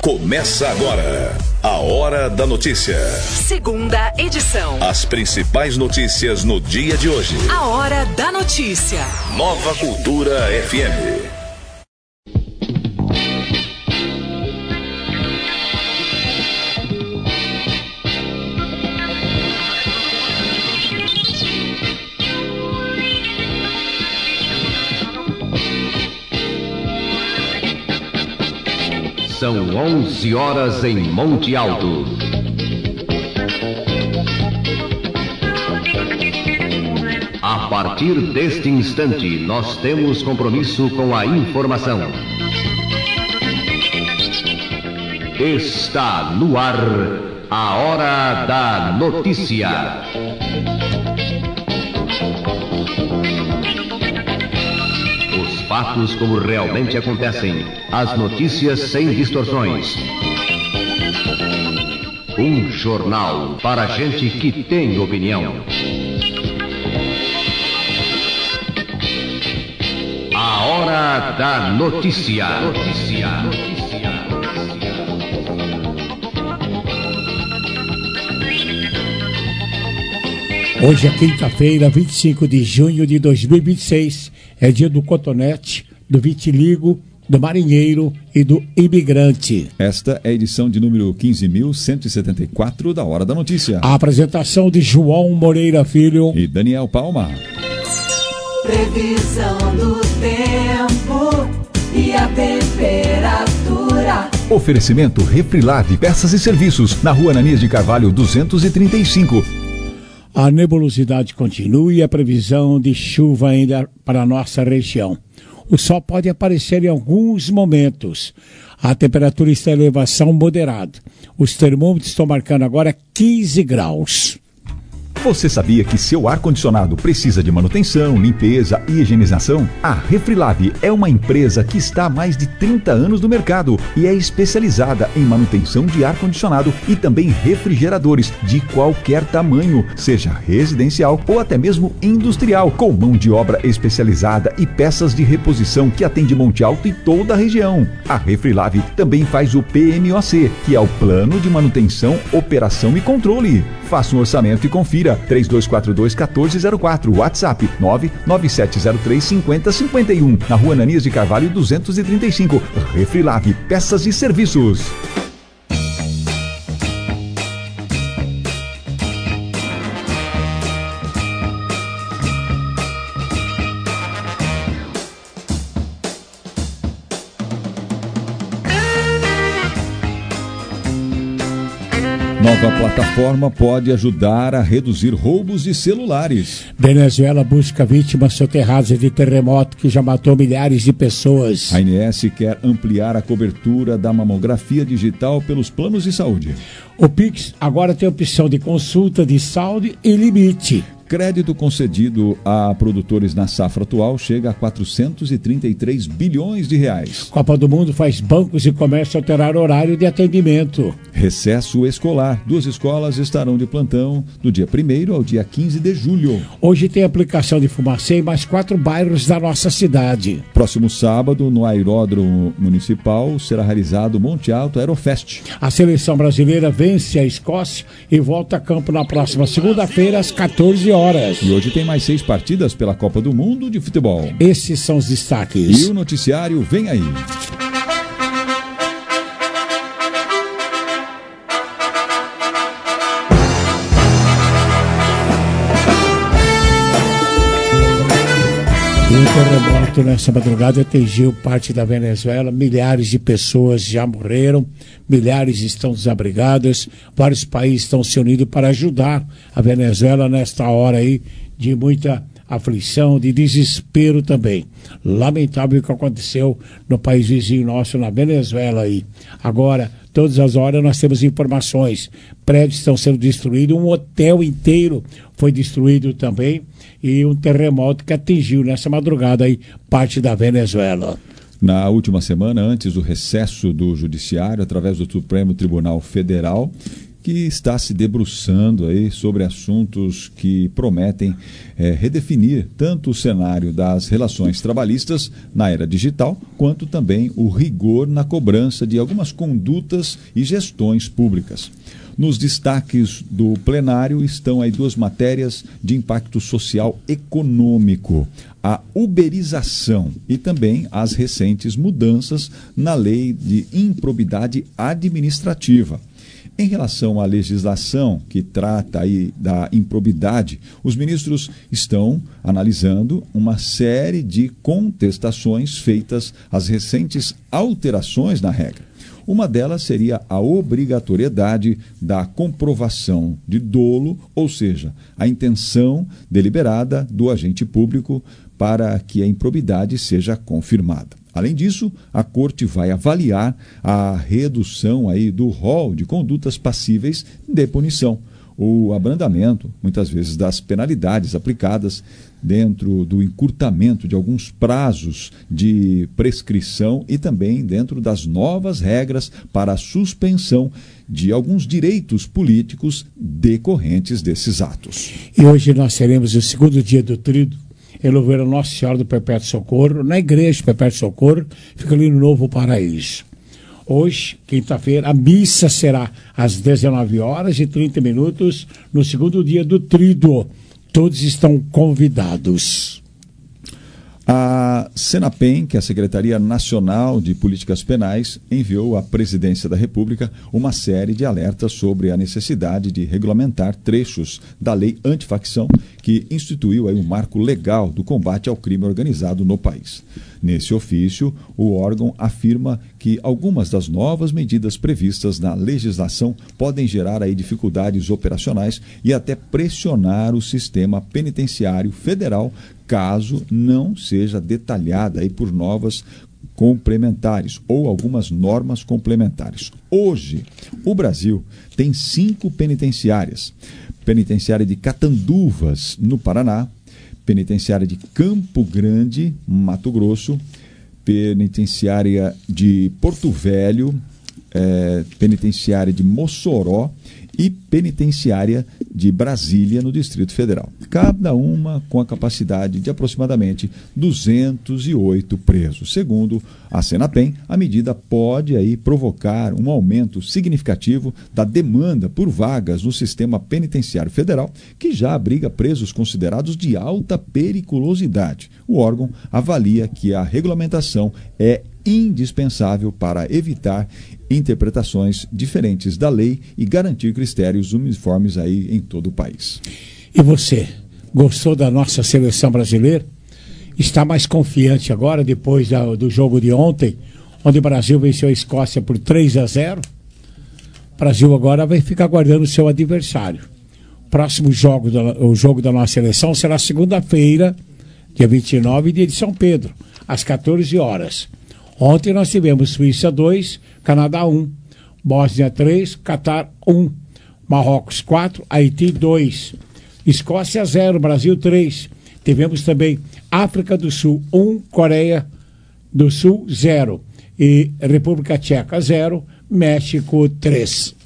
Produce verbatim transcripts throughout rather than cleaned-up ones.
Começa agora a Hora da Notícia. Segunda edição. As principais notícias no dia de hoje. A Hora da Notícia. Nova Cultura F M. São onze horas em Monte Alto. A partir deste instante, nós temos compromisso com a informação. Está no ar a Hora da Notícia. Fatos como realmente acontecem. As notícias sem distorções. Um jornal para gente que tem opinião. A Hora da Notícia. Notícia. Notícia. Hoje é quinta-feira, vinte e cinco de junho de dois mil e vinte e seis. É dia do cotonete, do vitiligo, do marinheiro e do imigrante. Esta é a edição de número quinze mil cento e setenta e quatro da Hora da Notícia. A apresentação de João Moreira Filho e Daniel Palma. Previsão do tempo e a temperatura. Oferecimento Refrilave, peças e serviços, na Rua Ananias de Carvalho duzentos e trinta e cinco. A nebulosidade continua e a previsão de chuva ainda para a nossa região. O sol pode aparecer em alguns momentos. A temperatura está em elevação moderada. Os termômetros estão marcando agora quinze graus. Você sabia que seu ar-condicionado precisa de manutenção, limpeza e higienização? A Refrilave é uma empresa que está há mais de trinta anos no mercado e é especializada em manutenção de ar-condicionado e também refrigeradores de qualquer tamanho, seja residencial ou até mesmo industrial, com mão de obra especializada e peças de reposição que atende Monte Alto e toda a região. A Refrilave também faz o P M O C, que é o Plano de Manutenção, Operação e Controle. Faça um orçamento e confira. três dois quatro dois, um quatro zero quatro, WhatsApp nove nove sete zero três, cinco zero cinco um, na Rua Ananias de Carvalho duzentos e trinta e cinco. Refrilave, peças e serviços. Nova plataforma pode ajudar a reduzir roubos de celulares. Venezuela busca vítimas soterradas de terremoto que já matou milhares de pessoas. A A N S quer ampliar a cobertura da mamografia digital pelos planos de saúde. O Pix agora tem opção de consulta de saldo e limite. Crédito concedido a produtores na safra atual chega a quatrocentos e trinta e três bilhões de reais. Copa do Mundo faz bancos e comércio alterar horário de atendimento. Recesso escolar. Duas escolas estarão de plantão do dia primeiro ao dia quinze de julho. Hoje tem aplicação de fumacê em mais quatro bairros da nossa cidade. Próximo sábado, no Aeródromo Municipal, será realizado o Monte Alto Aerofest. A seleção brasileira vence a Escócia e volta a campo na próxima segunda-feira às quatorze horas. E hoje tem mais seis partidas pela Copa do Mundo de futebol. Esses são os destaques. E o noticiário vem aí. O terremoto nessa madrugada atingiu parte da Venezuela, milhares de pessoas já morreram, milhares estão desabrigadas, vários países estão se unindo para ajudar a Venezuela nesta hora aí de muita aflição, de desespero também. Lamentável o que aconteceu no país vizinho nosso, na Venezuela aí. Agora, todas as horas nós temos informações, prédios estão sendo destruídos, um hotel inteiro foi destruído também, e um terremoto que atingiu nessa madrugada aí parte da Venezuela. Na última semana, antes do recesso do Judiciário, através do Supremo Tribunal Federal, que está se debruçando aí sobre assuntos que prometem é, redefinir tanto o cenário das relações trabalhistas na era digital, quanto também o rigor na cobrança de algumas condutas e gestões públicas. Nos destaques do plenário estão aí duas matérias de impacto social econômico: a uberização e também as recentes mudanças na lei de improbidade administrativa. Em relação à legislação que trata aí da improbidade, os ministros estão analisando uma série de contestações feitas às recentes alterações na regra. Uma delas seria a obrigatoriedade da comprovação de dolo, ou seja, a intenção deliberada do agente público para que a improbidade seja confirmada. Além disso, a Corte vai avaliar a redução aí do rol de condutas passíveis de punição, o abrandamento, muitas vezes, das penalidades aplicadas dentro do encurtamento de alguns prazos de prescrição e também dentro das novas regras para a suspensão de alguns direitos políticos decorrentes desses atos. E hoje nós teremos o segundo dia do Tríduo, em louvor a Nossa Senhora do Perpétuo Socorro, na igreja do Perpétuo Socorro, fica ali no Novo Paraíso. Hoje, quinta-feira, a missa será às dezenove horas e trinta minutos, no segundo dia do Tríduo. Todos estão convidados. A Senapem, que é a Secretaria Nacional de Políticas Penais, enviou à Presidência da República uma série de alertas sobre a necessidade de regulamentar trechos da lei antifacção que instituiu aí um marco legal do combate ao crime organizado no país. Nesse ofício, o órgão afirma que algumas das novas medidas previstas na legislação podem gerar aí dificuldades operacionais e até pressionar o sistema penitenciário federal, caso não seja detalhada aí por novas complementares ou algumas normas complementares. Hoje, o Brasil tem cinco penitenciárias. Penitenciária de Catanduvas, no Paraná, penitenciária de Campo Grande, Mato Grosso, penitenciária de Porto Velho, é, penitenciária de Mossoró e penitenciária de Brasília, no Distrito Federal. Cada uma com a capacidade de aproximadamente duzentos e oito presos. Segundo a Senapem, a medida pode aí provocar um aumento significativo da demanda por vagas no sistema penitenciário federal, que já abriga presos considerados de alta periculosidade. O órgão avalia que a regulamentação é indispensável para evitar interpretações diferentes da lei e garantir critérios uniformes aí em todo o país. E você, gostou da nossa seleção brasileira? Está mais confiante agora, depois da, do jogo de ontem, onde o Brasil venceu a Escócia por três a zero? O Brasil agora vai ficar aguardando o seu adversário. O próximo jogo, da, o jogo da nossa seleção será segunda-feira, dia vinte e nove, dia de São Pedro, às quatorze horas. Ontem nós tivemos Suíça dois, Canadá um, Bósnia três, Catar um, Marrocos quatro, Haiti dois, Escócia zero, Brasil três. Tivemos também África do Sul um, Coreia do Sul zero e República Tcheca zero, México três.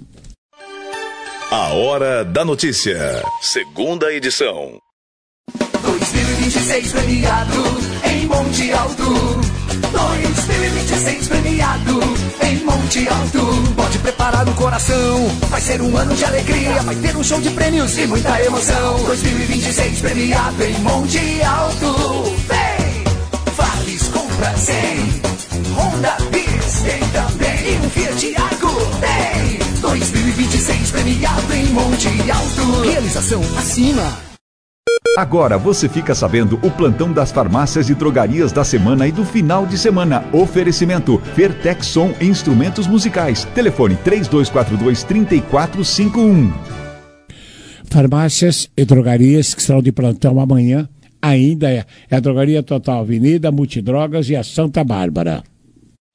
A Hora da Notícia, segunda edição. dois mil e vinte e seis premiado em Monte Alto. dois mil e vinte e seis premiado em Monte Alto. Pode preparar o coração, vai ser um ano de alegria, vai ter um show de prêmios e muita emoção. dois mil e vinte e seis premiado em Monte Alto. Vem! Vales compra cem, Honda Bis tem também e um Fiat Argo tem. dois mil e vinte e seis premiado em Monte Alto. Realização acima. Agora você fica sabendo o plantão das farmácias e drogarias da semana e do final de semana. Oferecimento Fertexson Instrumentos Musicais. Telefone três dois quatro dois, três quatro cinco um. Farmácias e drogarias que serão de plantão amanhã ainda é, é a Drogaria Total Avenida, Multidrogas e a Santa Bárbara.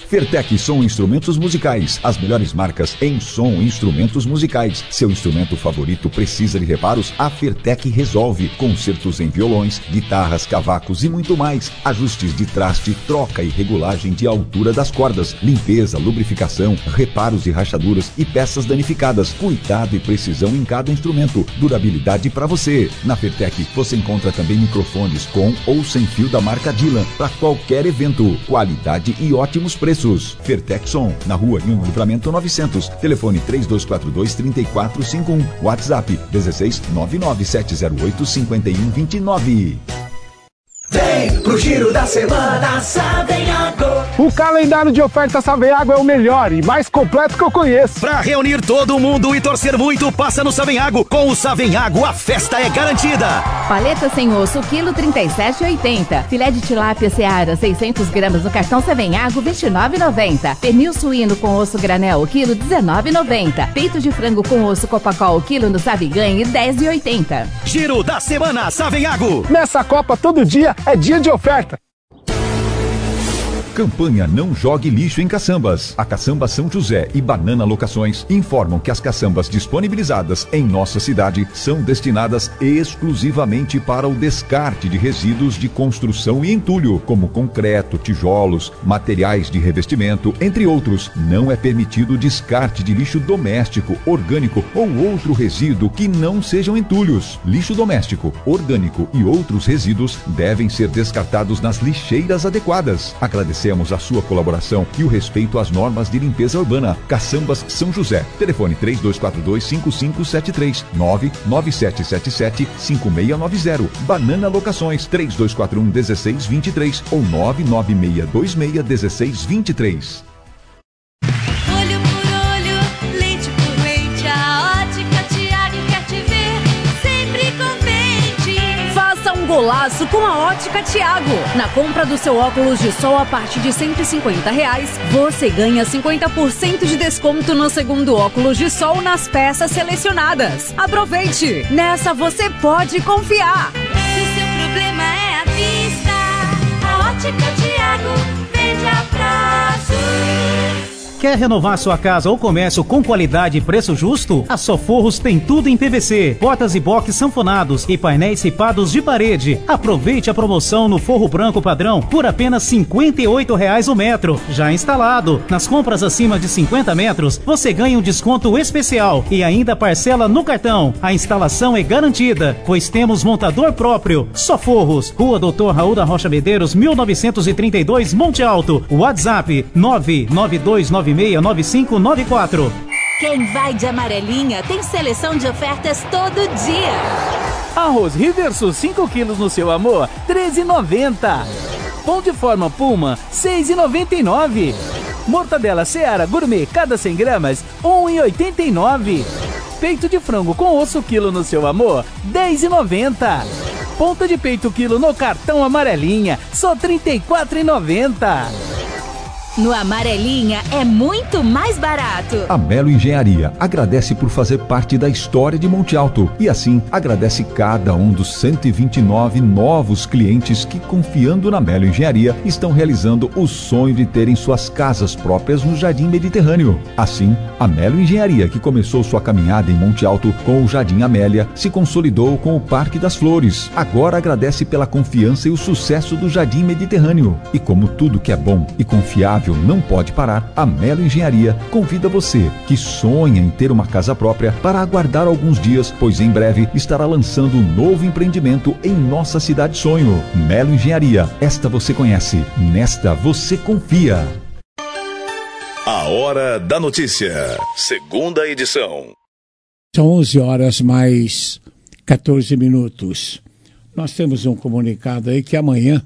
Fertec Som Instrumentos Musicais, as melhores marcas em som e instrumentos musicais. Seu instrumento favorito precisa de reparos? A Fertec resolve. Concertos em violões, guitarras, cavacos e muito mais. Ajustes de traste, troca e regulagem de altura das cordas, limpeza, lubrificação, reparos de rachaduras e peças danificadas. Cuidado e precisão em cada instrumento. Durabilidade para você. Na Fertec você encontra também microfones com ou sem fio da marca Dylan para qualquer evento. Qualidade e ótimos preços. Fertec Som, na rua Nhomo Livramento novecentos. Telefone três dois quatro dois, três quatro cinco um. WhatsApp dezesseis nove nove sete zero oito cinco um dois nove. Vem pro Giro da Semana Savenhago. O calendário de ofertas Savenhago é o melhor e mais completo que eu conheço. Pra reunir todo mundo e torcer muito, passa no Savenhago. Com o Savenhago, a festa é garantida. Paleta sem osso, quilo trinta e sete reais e oitenta centavos. Filé de tilápia Seara, seiscentos gramas no cartão Savenhago, vinte e nove reais e noventa centavos. Pernil suíno com osso granel, quilo dezenove reais e noventa centavos. Peito de frango com osso Copacol, quilo no Saviganhe, dez reais e oitenta centavos. Giro da Semana Savenhago. Nessa Copa, todo dia é dia de oferta. Campanha Não Jogue Lixo em Caçambas. A Caçamba São José e Banana Locações informam que as caçambas disponibilizadas em nossa cidade são destinadas exclusivamente para o descarte de resíduos de construção e entulho, como concreto, tijolos, materiais de revestimento, entre outros. Não é permitido descarte de lixo doméstico, orgânico ou outro resíduo que não sejam entulhos. Lixo doméstico, orgânico e outros resíduos devem ser descartados nas lixeiras adequadas. Agradecemos a sua colaboração e o respeito às normas de limpeza urbana. Caçambas São José. Telefone três dois quatro dois, cinco cinco sete três, nove nove sete sete sete, cinco seis nove zero. Banana Locações três dois quatro um, um seis dois três ou nove nove seis dois seis, um seis dois três. Olho por olho, leite por leite, a Ótica Tiago quer te ver sempre contente. Faça um golaço com a Ótica Tiago. Na compra do seu óculos de sol a partir de cento e cinquenta reais, você ganha cinquenta por cento de desconto no segundo óculos de sol nas peças selecionadas. Aproveite! Nessa você pode confiar. Se o seu problema é a vista, a Ótica Tiago vende a prazo. Quer renovar sua casa ou comércio com qualidade e preço justo? A Soforros tem tudo em P V C, portas e box sanfonados e painéis ripados de parede. Aproveite a promoção no forro branco padrão por apenas cinquenta e oito reais o metro, já instalado. Nas compras acima de cinquenta metros, você ganha um desconto especial e ainda parcela no cartão. A instalação é garantida, pois temos montador próprio. Soforros, Rua doutor Raul da Rocha Medeiros, mil novecentos e trinta e dois, Monte Alto. WhatsApp nove nove dois nove seis nove cinco nove quatro. Quem vai de amarelinha tem seleção de ofertas todo dia. Arroz Riversul cinco quilos no seu amor, treze reais e noventa centavos. Pão de forma Puma, seis reais e noventa e nove centavos. Mortadela Seara Gourmet, cada cem gramas, um real e oitenta e nove centavos. Peito de frango com osso quilo no seu amor, dez reais e noventa centavos. Ponta de peito quilo no cartão Amarelinha, só trinta e quatro reais e noventa centavos. No Amarelinha é muito mais barato. A Melo Engenharia agradece por fazer parte da história de Monte Alto e assim agradece cada um dos cento e vinte e nove novos clientes que, confiando na Melo Engenharia, estão realizando o sonho de terem suas casas próprias no Jardim Mediterrâneo. Assim, a Melo Engenharia, que começou sua caminhada em Monte Alto com o Jardim Amélia, se consolidou com o Parque das Flores. Agora agradece pela confiança e o sucesso do Jardim Mediterrâneo. E como tudo que é bom e confiável não pode parar, a Melo Engenharia convida você que sonha em ter uma casa própria para aguardar alguns dias, pois em breve estará lançando um novo empreendimento em nossa cidade sonho. Melo Engenharia, esta você conhece, nesta você confia. A Hora da Notícia, segunda edição. São onze horas mais quatorze minutos. Nós temos um comunicado aí que amanhã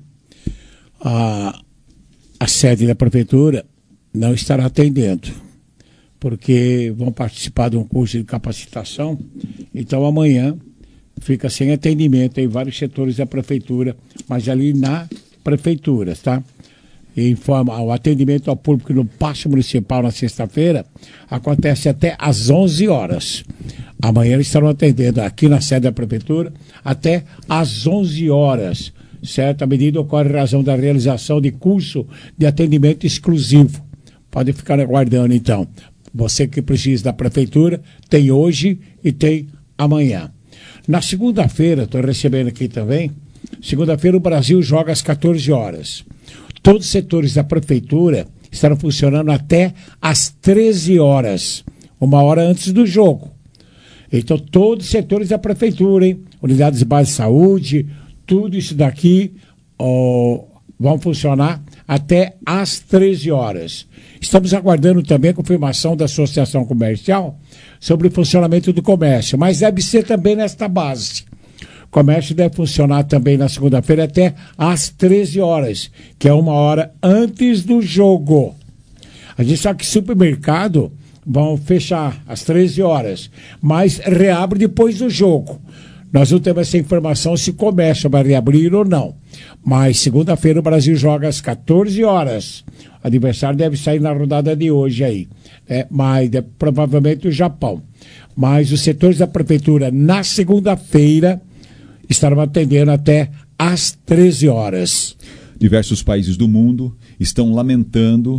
a A sede da prefeitura não estará atendendo, porque vão participar de um curso de capacitação. Então amanhã fica sem atendimento em vários setores da prefeitura, mas ali na prefeitura, tá? E informa, o atendimento ao público no Pátio Municipal na sexta-feira acontece até às onze horas. Amanhã eles estarão atendendo aqui na sede da prefeitura até às onze horas. Certo? A medida ocorre em razão da realização de curso de atendimento exclusivo. Pode ficar aguardando, então. Você que precisa da prefeitura, tem hoje e tem amanhã. Na segunda-feira, estou recebendo aqui também, segunda-feira o Brasil joga às quatorze horas. Todos os setores da prefeitura estarão funcionando até às treze horas, uma hora antes do jogo. Então, todos os setores da prefeitura, hein? Unidades básicas de saúde, tudo isso daqui ó, vão funcionar até às treze horas. Estamos aguardando também a confirmação da Associação Comercial sobre o funcionamento do comércio, mas deve ser também nesta base. O comércio deve funcionar também na segunda-feira até às treze horas, que é uma hora antes do jogo. A gente sabe que supermercado vão fechar às treze horas, mas reabre depois do jogo. Nós não temos essa informação se o comércio vai reabrir ou não. Mas segunda-feira o Brasil joga às quatorze horas. O adversário deve sair na rodada de hoje aí. É, mas é, provavelmente o Japão. Mas os setores da prefeitura na segunda-feira estarão atendendo até às treze horas. Diversos países do mundo estão lamentando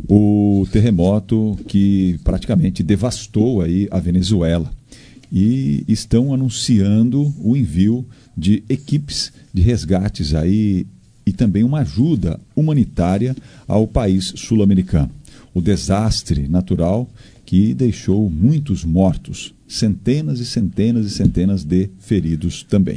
o terremoto que praticamente devastou aí a Venezuela. E estão anunciando o envio de equipes de resgates aí e também uma ajuda humanitária ao país sul-americano. O desastre natural que deixou muitos mortos, centenas e centenas e centenas de feridos também.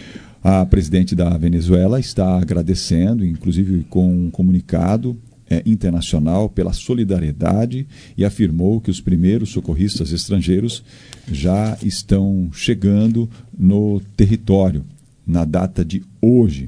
A presidente da Venezuela está agradecendo, inclusive com um comunicado É, internacional, pela solidariedade, e afirmou que os primeiros socorristas estrangeiros já estão chegando no território na data de hoje.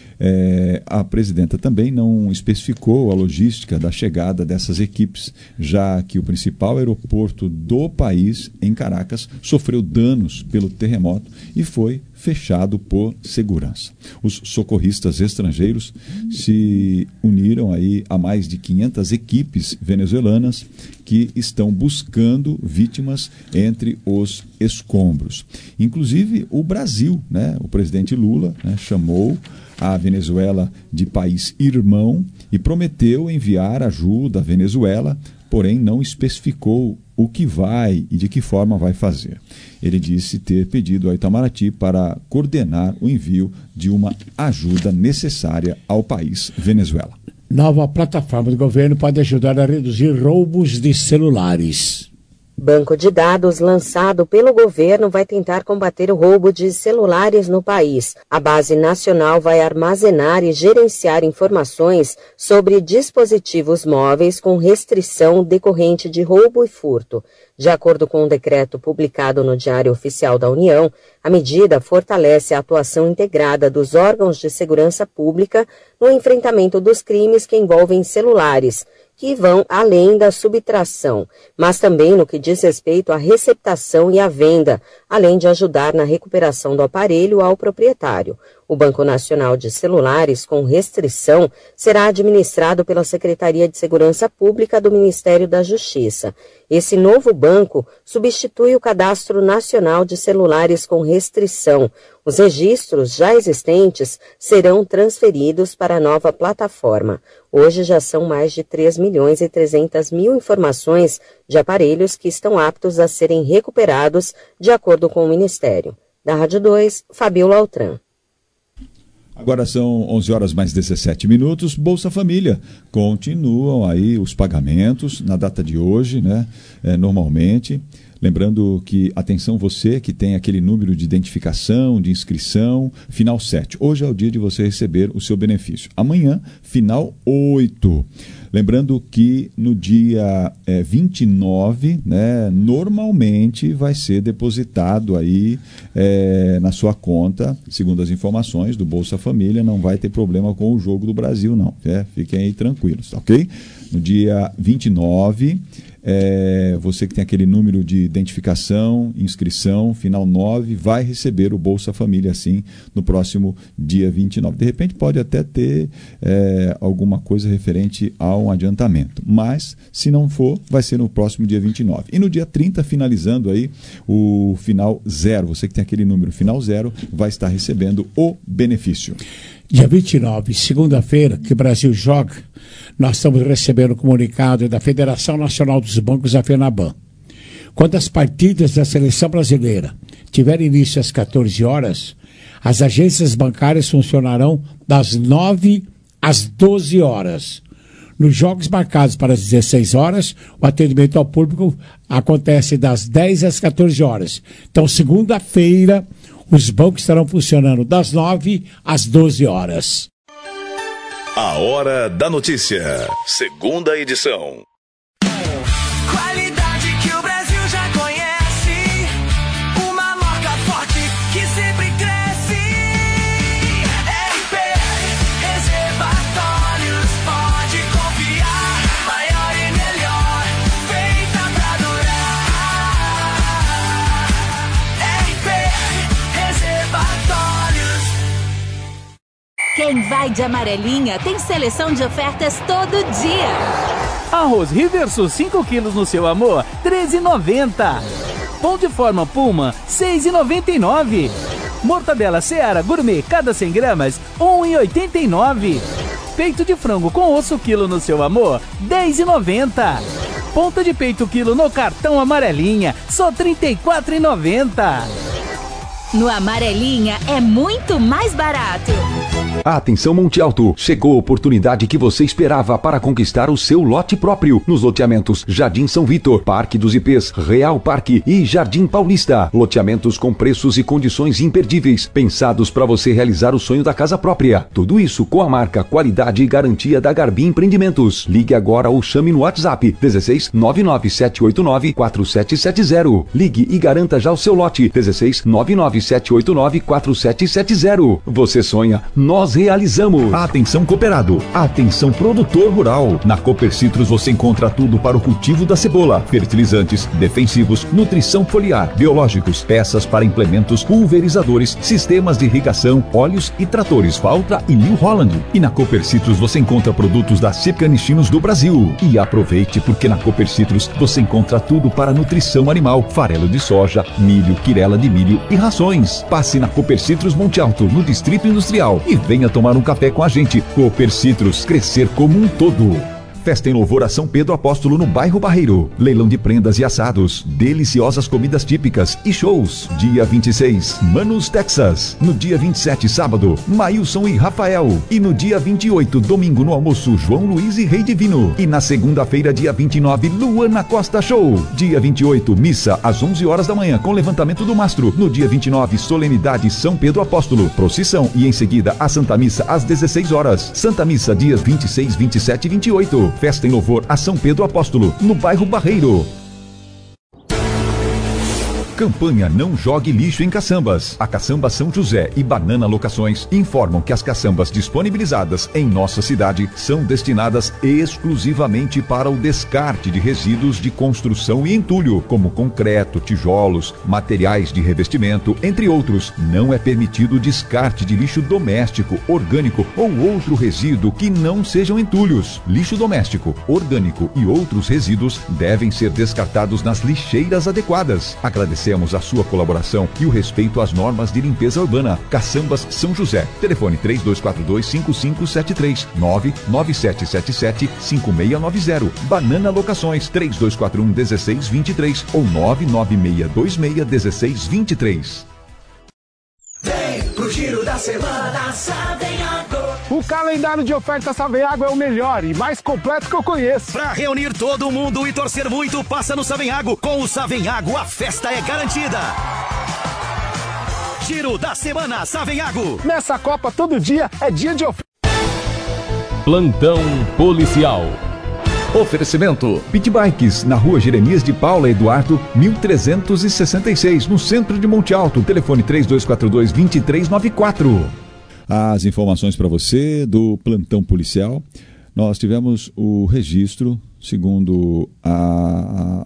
É, a presidenta também não especificou a logística da chegada dessas equipes, já que o principal aeroporto do país, em Caracas, sofreu danos pelo terremoto e foi fechado por segurança. Os socorristas estrangeiros se uniram aí a mais de quinhentas equipes venezuelanas que estão buscando vítimas entre os escombros. Inclusive o Brasil, né? O presidente Lula, né, chamou a Venezuela de país irmão e prometeu enviar ajuda à Venezuela, porém não especificou o que vai e de que forma vai fazer. Ele disse ter pedido ao Itamaraty para coordenar o envio de uma ajuda necessária ao país Venezuela. Nova plataforma do governo pode ajudar a reduzir roubos de celulares. Banco de dados lançado pelo governo vai tentar combater o roubo de celulares no país. A base nacional vai armazenar e gerenciar informações sobre dispositivos móveis com restrição decorrente de roubo e furto. De acordo com um decreto publicado no Diário Oficial da União, a medida fortalece a atuação integrada dos órgãos de segurança pública no enfrentamento dos crimes que envolvem celulares, que vão além da subtração, mas também no que diz respeito à receptação e à venda, além de ajudar na recuperação do aparelho ao proprietário. O Banco Nacional de Celulares com restrição será administrado pela Secretaria de Segurança Pública do Ministério da Justiça. Esse novo banco substitui o Cadastro Nacional de Celulares com restrição. Os registros já existentes serão transferidos para a nova plataforma. Hoje já são mais de três milhões e trezentas mil informações de aparelhos que estão aptos a serem recuperados, de acordo com o Ministério. Da Rádio dois, Fabiola Altran. Agora são onze horas mais dezessete minutos. Bolsa Família. Continuam aí os pagamentos na data de hoje, né? É, normalmente. Lembrando que, atenção você que tem aquele número de identificação, de inscrição, final sete. Hoje é o dia de você receber o seu benefício. Amanhã, final oito. Lembrando que no dia é, vinte e nove, né, normalmente vai ser depositado aí é, na sua conta, segundo as informações do Bolsa Família, não vai ter problema com o jogo do Brasil, não. É, fiquem aí tranquilos, ok? No dia vinte e nove, é, você que tem aquele número de identificação, inscrição, final nove, vai receber o Bolsa Família, sim, no próximo dia vinte e nove. De repente pode até ter é, alguma coisa referente a um adiantamento, mas se não for, vai ser no próximo dia vinte e nove. E no dia trinta, finalizando aí o final zero, você que tem aquele número final zero, vai estar recebendo o benefício. Dia vinte e nove, segunda-feira, que o Brasil joga, nós estamos recebendo um comunicado da Federação Nacional dos Bancos, a FENABAN. Quando as partidas da Seleção Brasileira tiverem início às quatorze horas, as agências bancárias funcionarão das nove às doze horas. Nos jogos marcados para as dezesseis horas, o atendimento ao público acontece das dez às quatorze horas. Então, segunda-feira, os bancos estarão funcionando das nove às doze horas. A Hora da Notícia, segunda edição. Qualidade que o Brasil já conhece, uma marca forte que sempre cresce. R P Reservatórios, pode confiar, maior e melhor, feita pra durar. R P Reservatórios. Quem vai de amarelinha tem seleção de ofertas todo dia. Arroz Riversul cinco quilos no seu amor, treze reais e noventa centavos. Pão de forma Puma, seis reais e noventa e nove centavos. Mortadela Seara Gourmet, cada cem gramas, um real e oitenta e nove centavos. Peito de frango com osso quilo no seu amor, dez reais e noventa centavos. Ponta de peito quilo no cartão amarelinha, só trinta e quatro reais e noventa centavos. No Amarelinha é muito mais barato. Atenção Monte Alto, chegou a oportunidade que você esperava para conquistar o seu lote próprio nos loteamentos Jardim São Vitor, Parque dos I Pês, Real Parque e Jardim Paulista. Loteamentos com preços e condições imperdíveis, pensados para você realizar o sonho da casa própria. Tudo isso com a marca, qualidade e garantia da Garbim Empreendimentos. Ligue agora ou chame no WhatsApp dezesseis nove nove sete oito nove quatro sete sete zero. Ligue e garanta já o seu lote dezesseis nove nove sete oito nove quatro sete sete zero. Você sonha, nós realizamos. Atenção cooperado, atenção produtor rural. Na Cooper Citrus você encontra tudo para o cultivo da cebola: fertilizantes, defensivos, nutrição foliar, biológicos, peças para implementos, pulverizadores, sistemas de irrigação, óleos e tratores Valtra e New Holland. E na Cooper Citrus você encontra produtos da Canichinos do Brasil. E aproveite, porque na Cooper Citrus você encontra tudo para nutrição animal: farelo de soja, milho, quirela de milho e rações. Passe na Cooper Citrus Monte Alto, no Distrito Industrial, e venha tomar um café com a gente. Cooper Citrus, crescer como um todo. Festa em louvor a São Pedro Apóstolo no bairro Barreiro. Leilão de prendas e assados, deliciosas comidas típicas e shows. Dia vinte e seis, Manus, Texas. No dia vinte e sete, sábado, Maílson e Rafael. E no dia vinte e oito, domingo, no almoço, João Luiz e Rei Divino. E na segunda-feira, dia vinte e nove, Luana Costa Show. Dia vinte e oito, missa às onze horas da manhã com levantamento do mastro. No dia vinte e nove, solenidade São Pedro Apóstolo, procissão e em seguida a Santa Missa às dezesseis horas. Santa Missa dias vinte e seis, vinte e sete e vinte e oito. Festa em louvor a São Pedro Apóstolo, no bairro Barreiro. Campanha Não Jogue Lixo em Caçambas. A Caçamba São José e Banana Locações informam que as caçambas disponibilizadas em nossa cidade são destinadas exclusivamente para o descarte de resíduos de construção e entulho, como concreto, tijolos, materiais de revestimento, entre outros. Não é permitido o descarte de lixo doméstico, orgânico ou outro resíduo que não sejam entulhos. Lixo doméstico, orgânico e outros resíduos devem ser descartados nas lixeiras adequadas. Agradecemos a sua colaboração e o respeito às normas de limpeza urbana. Caçambas São José. Telefone três dois quatro dois, cinco cinco sete três, nove nove sete sete sete, cinco seis nove zero. Banana Locações três dois quatro um, um seis dois três ou nove nove seis dois seis, um seis dois três. Vem pro giro da semana, Savenhago. O calendário de ofertas Savenhago é o melhor e mais completo que eu conheço. Pra reunir todo mundo e torcer muito, passa no Savenhago. Com o Savenhago, a festa é garantida. Giro da semana, Savenhago. Nessa Copa, todo dia é dia de oferta. Plantão policial. Oferecimento Pit Bikes, na rua Jeremias de Paula Eduardo, mil trezentos e sessenta e seis, no centro de Monte Alto. Telefone três dois quatro dois, dois três nove quatro. As informações para você do plantão policial. Nós tivemos o registro, segundo a, a,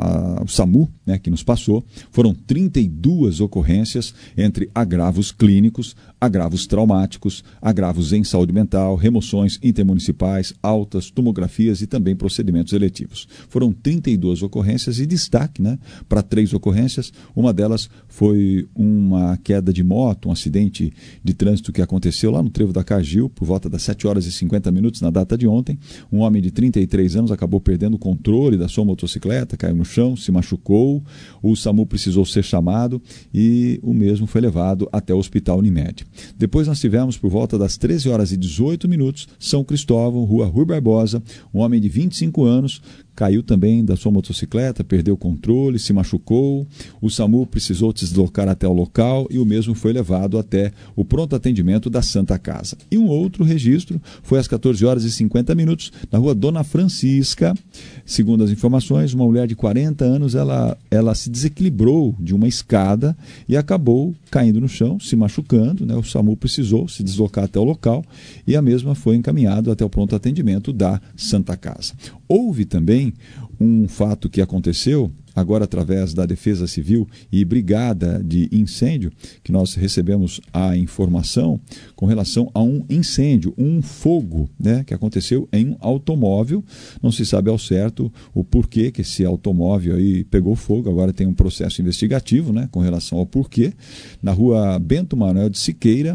o SAMU, né, que nos passou, foram trinta e duas ocorrências entre agravos clínicos, agravos traumáticos, agravos em saúde mental, remoções intermunicipais, altas, tomografias e também procedimentos eletivos. Foram trinta e duas ocorrências e destaque, né, para três ocorrências. Uma delas foi uma queda de moto, um acidente de trânsito que aconteceu lá no Trevo da Cargill, por volta das sete horas e cinquenta minutos na data de ontem. Um homem de trinta e três anos acabou perdendo o controle da sua motocicleta, caiu no chão, se machucou, o SAMU precisou ser chamado e o mesmo foi levado até o Hospital Unimed. Depois nós tivemos, por volta das treze horas e dezoito minutos, São Cristóvão, Rua Rui Barbosa, um homem de vinte e cinco anos, caiu também da sua motocicleta, perdeu o controle, se machucou, o SAMU precisou se deslocar até o local e o mesmo foi levado até o pronto atendimento da Santa Casa. E um outro registro foi às quatorze horas e cinquenta minutos, na Rua Dona Francisca. Segundo as informações, uma mulher de quarenta anos, ela, ela se desequilibrou de uma escada e acabou caindo no chão, se machucando, né? O SAMU precisou se deslocar até o local e a mesma foi encaminhada até o pronto atendimento da Santa Casa. Houve também um fato que aconteceu, agora através da Defesa Civil e Brigada de Incêndio, que nós recebemos a informação com relação a um incêndio, um fogo, né, que aconteceu em um automóvel. Não se sabe ao certo o porquê que esse automóvel aí pegou fogo, agora tem um processo investigativo, né, com relação ao porquê. Na Rua Bento Manuel de Siqueira,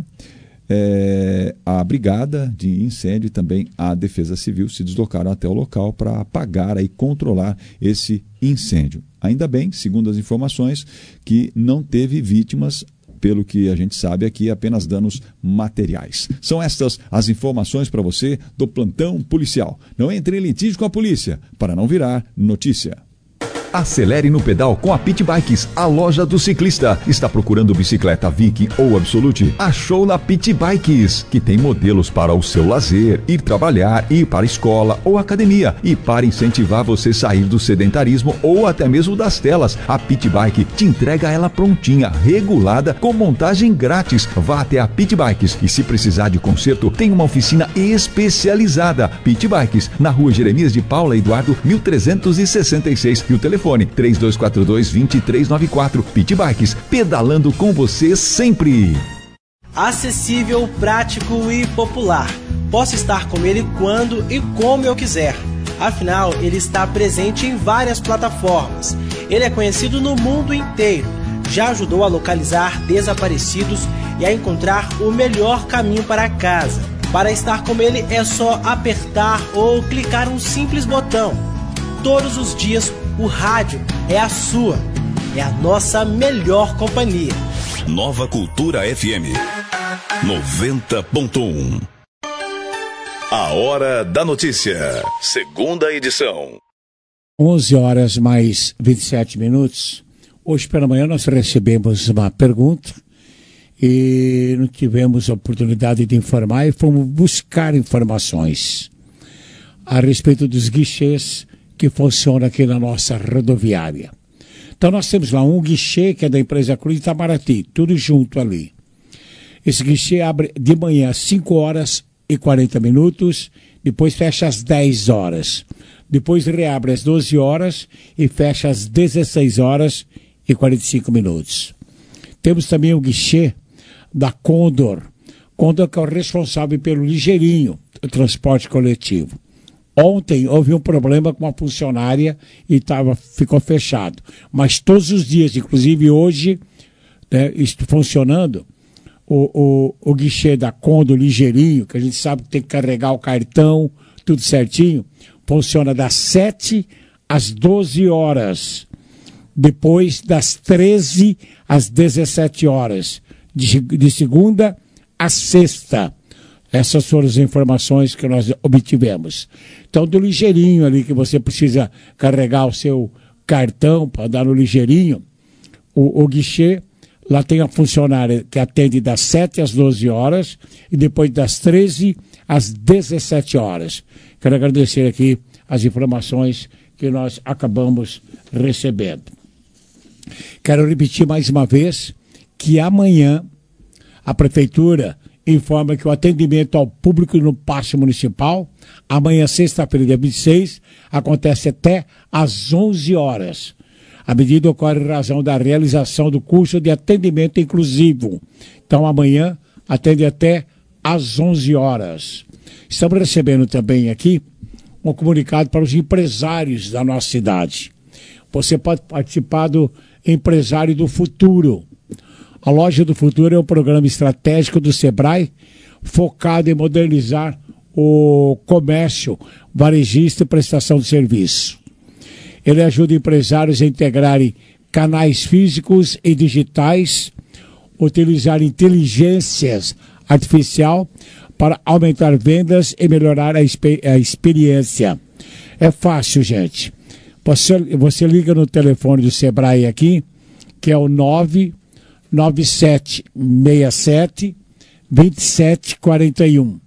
É, a Brigada de Incêndio e também a Defesa Civil se deslocaram até o local para apagar e controlar esse incêndio. Ainda bem, segundo as informações, que não teve vítimas, pelo que a gente sabe aqui, apenas danos materiais. São estas as informações para você do Plantão Policial. Não entre em litígio com a polícia, para não virar notícia. Acelere no pedal com a Pit Bikes, a loja do ciclista. Está procurando bicicleta Viking ou Absolute? Achou na Pit Bikes, que tem modelos para o seu lazer, ir trabalhar, ir para a escola ou academia. E para incentivar você a sair do sedentarismo ou até mesmo das telas, a Pit Bike te entrega ela prontinha, regulada, com montagem grátis. Vá até a Pit Bikes e se precisar de conserto, tem uma oficina especializada. Pit Bikes, na Rua Jeremias de Paula Eduardo, mil trezentos e sessenta e seis. E o telefone três dois quatro dois, dois três nove quatro. Pit Bikes, pedalando com você sempre. Acessível, prático e popular. Posso estar com ele quando e como eu quiser. Afinal, ele está presente em várias plataformas. Ele é conhecido no mundo inteiro. Já ajudou a localizar desaparecidos e a encontrar o melhor caminho para casa. Para estar com ele é só apertar ou clicar um simples botão. Todos os dias, o rádio é a sua, é a nossa melhor companhia. Nova Cultura F M noventa ponto um. A Hora da Notícia, segunda edição. onze horas mais vinte e sete minutos. Hoje pela manhã nós recebemos uma pergunta e não tivemos a oportunidade de informar e fomos buscar informações a respeito dos guichês que funciona aqui na nossa rodoviária. Então nós temos lá um guichê que é da empresa Cruz de Itamaraty, tudo junto ali. Esse guichê abre de manhã às cinco horas e quarenta minutos, depois fecha às dez horas. Depois reabre às doze horas e fecha às dezesseis horas e quarenta e cinco minutos. Temos também o guichê da Condor. Condor que é o responsável pelo ligeirinho, o transporte coletivo. Ontem houve um problema com uma funcionária e tava, ficou fechado. Mas todos os dias, inclusive hoje, né, isso funcionando, o, o, o guichê da Condor ligeirinho, que a gente sabe que tem que carregar o cartão, tudo certinho, funciona das sete às doze horas. Depois das treze às dezessete horas. De, de segunda a sexta. Essas foram as informações que nós obtivemos. Então, do ligeirinho ali, que você precisa carregar o seu cartão para andar no ligeirinho, o, o guichê, lá tem a funcionária que atende das sete às doze horas e depois das treze às dezessete horas. Quero agradecer aqui as informações que nós acabamos recebendo. Quero repetir mais uma vez que amanhã a Prefeitura informa que o atendimento ao público no Pátio Municipal, amanhã, sexta-feira, dia vinte e seis, acontece até às onze horas. A medida ocorre em razão da realização do curso de atendimento inclusivo. Então, amanhã, atende até às onze horas. Estamos recebendo também aqui um comunicado para os empresários da nossa cidade. Você pode participar do Empresário do Futuro. A Loja do Futuro é um programa estratégico do Sebrae focado em modernizar o comércio, varejista e prestação de serviço. Ele ajuda empresários a integrarem canais físicos e digitais, utilizar inteligências artificial para aumentar vendas e melhorar a, exper- a experiência. É fácil, gente. Você, você liga no telefone do Sebrae aqui, que é o nove nove sete seis sete, dois sete quatro um.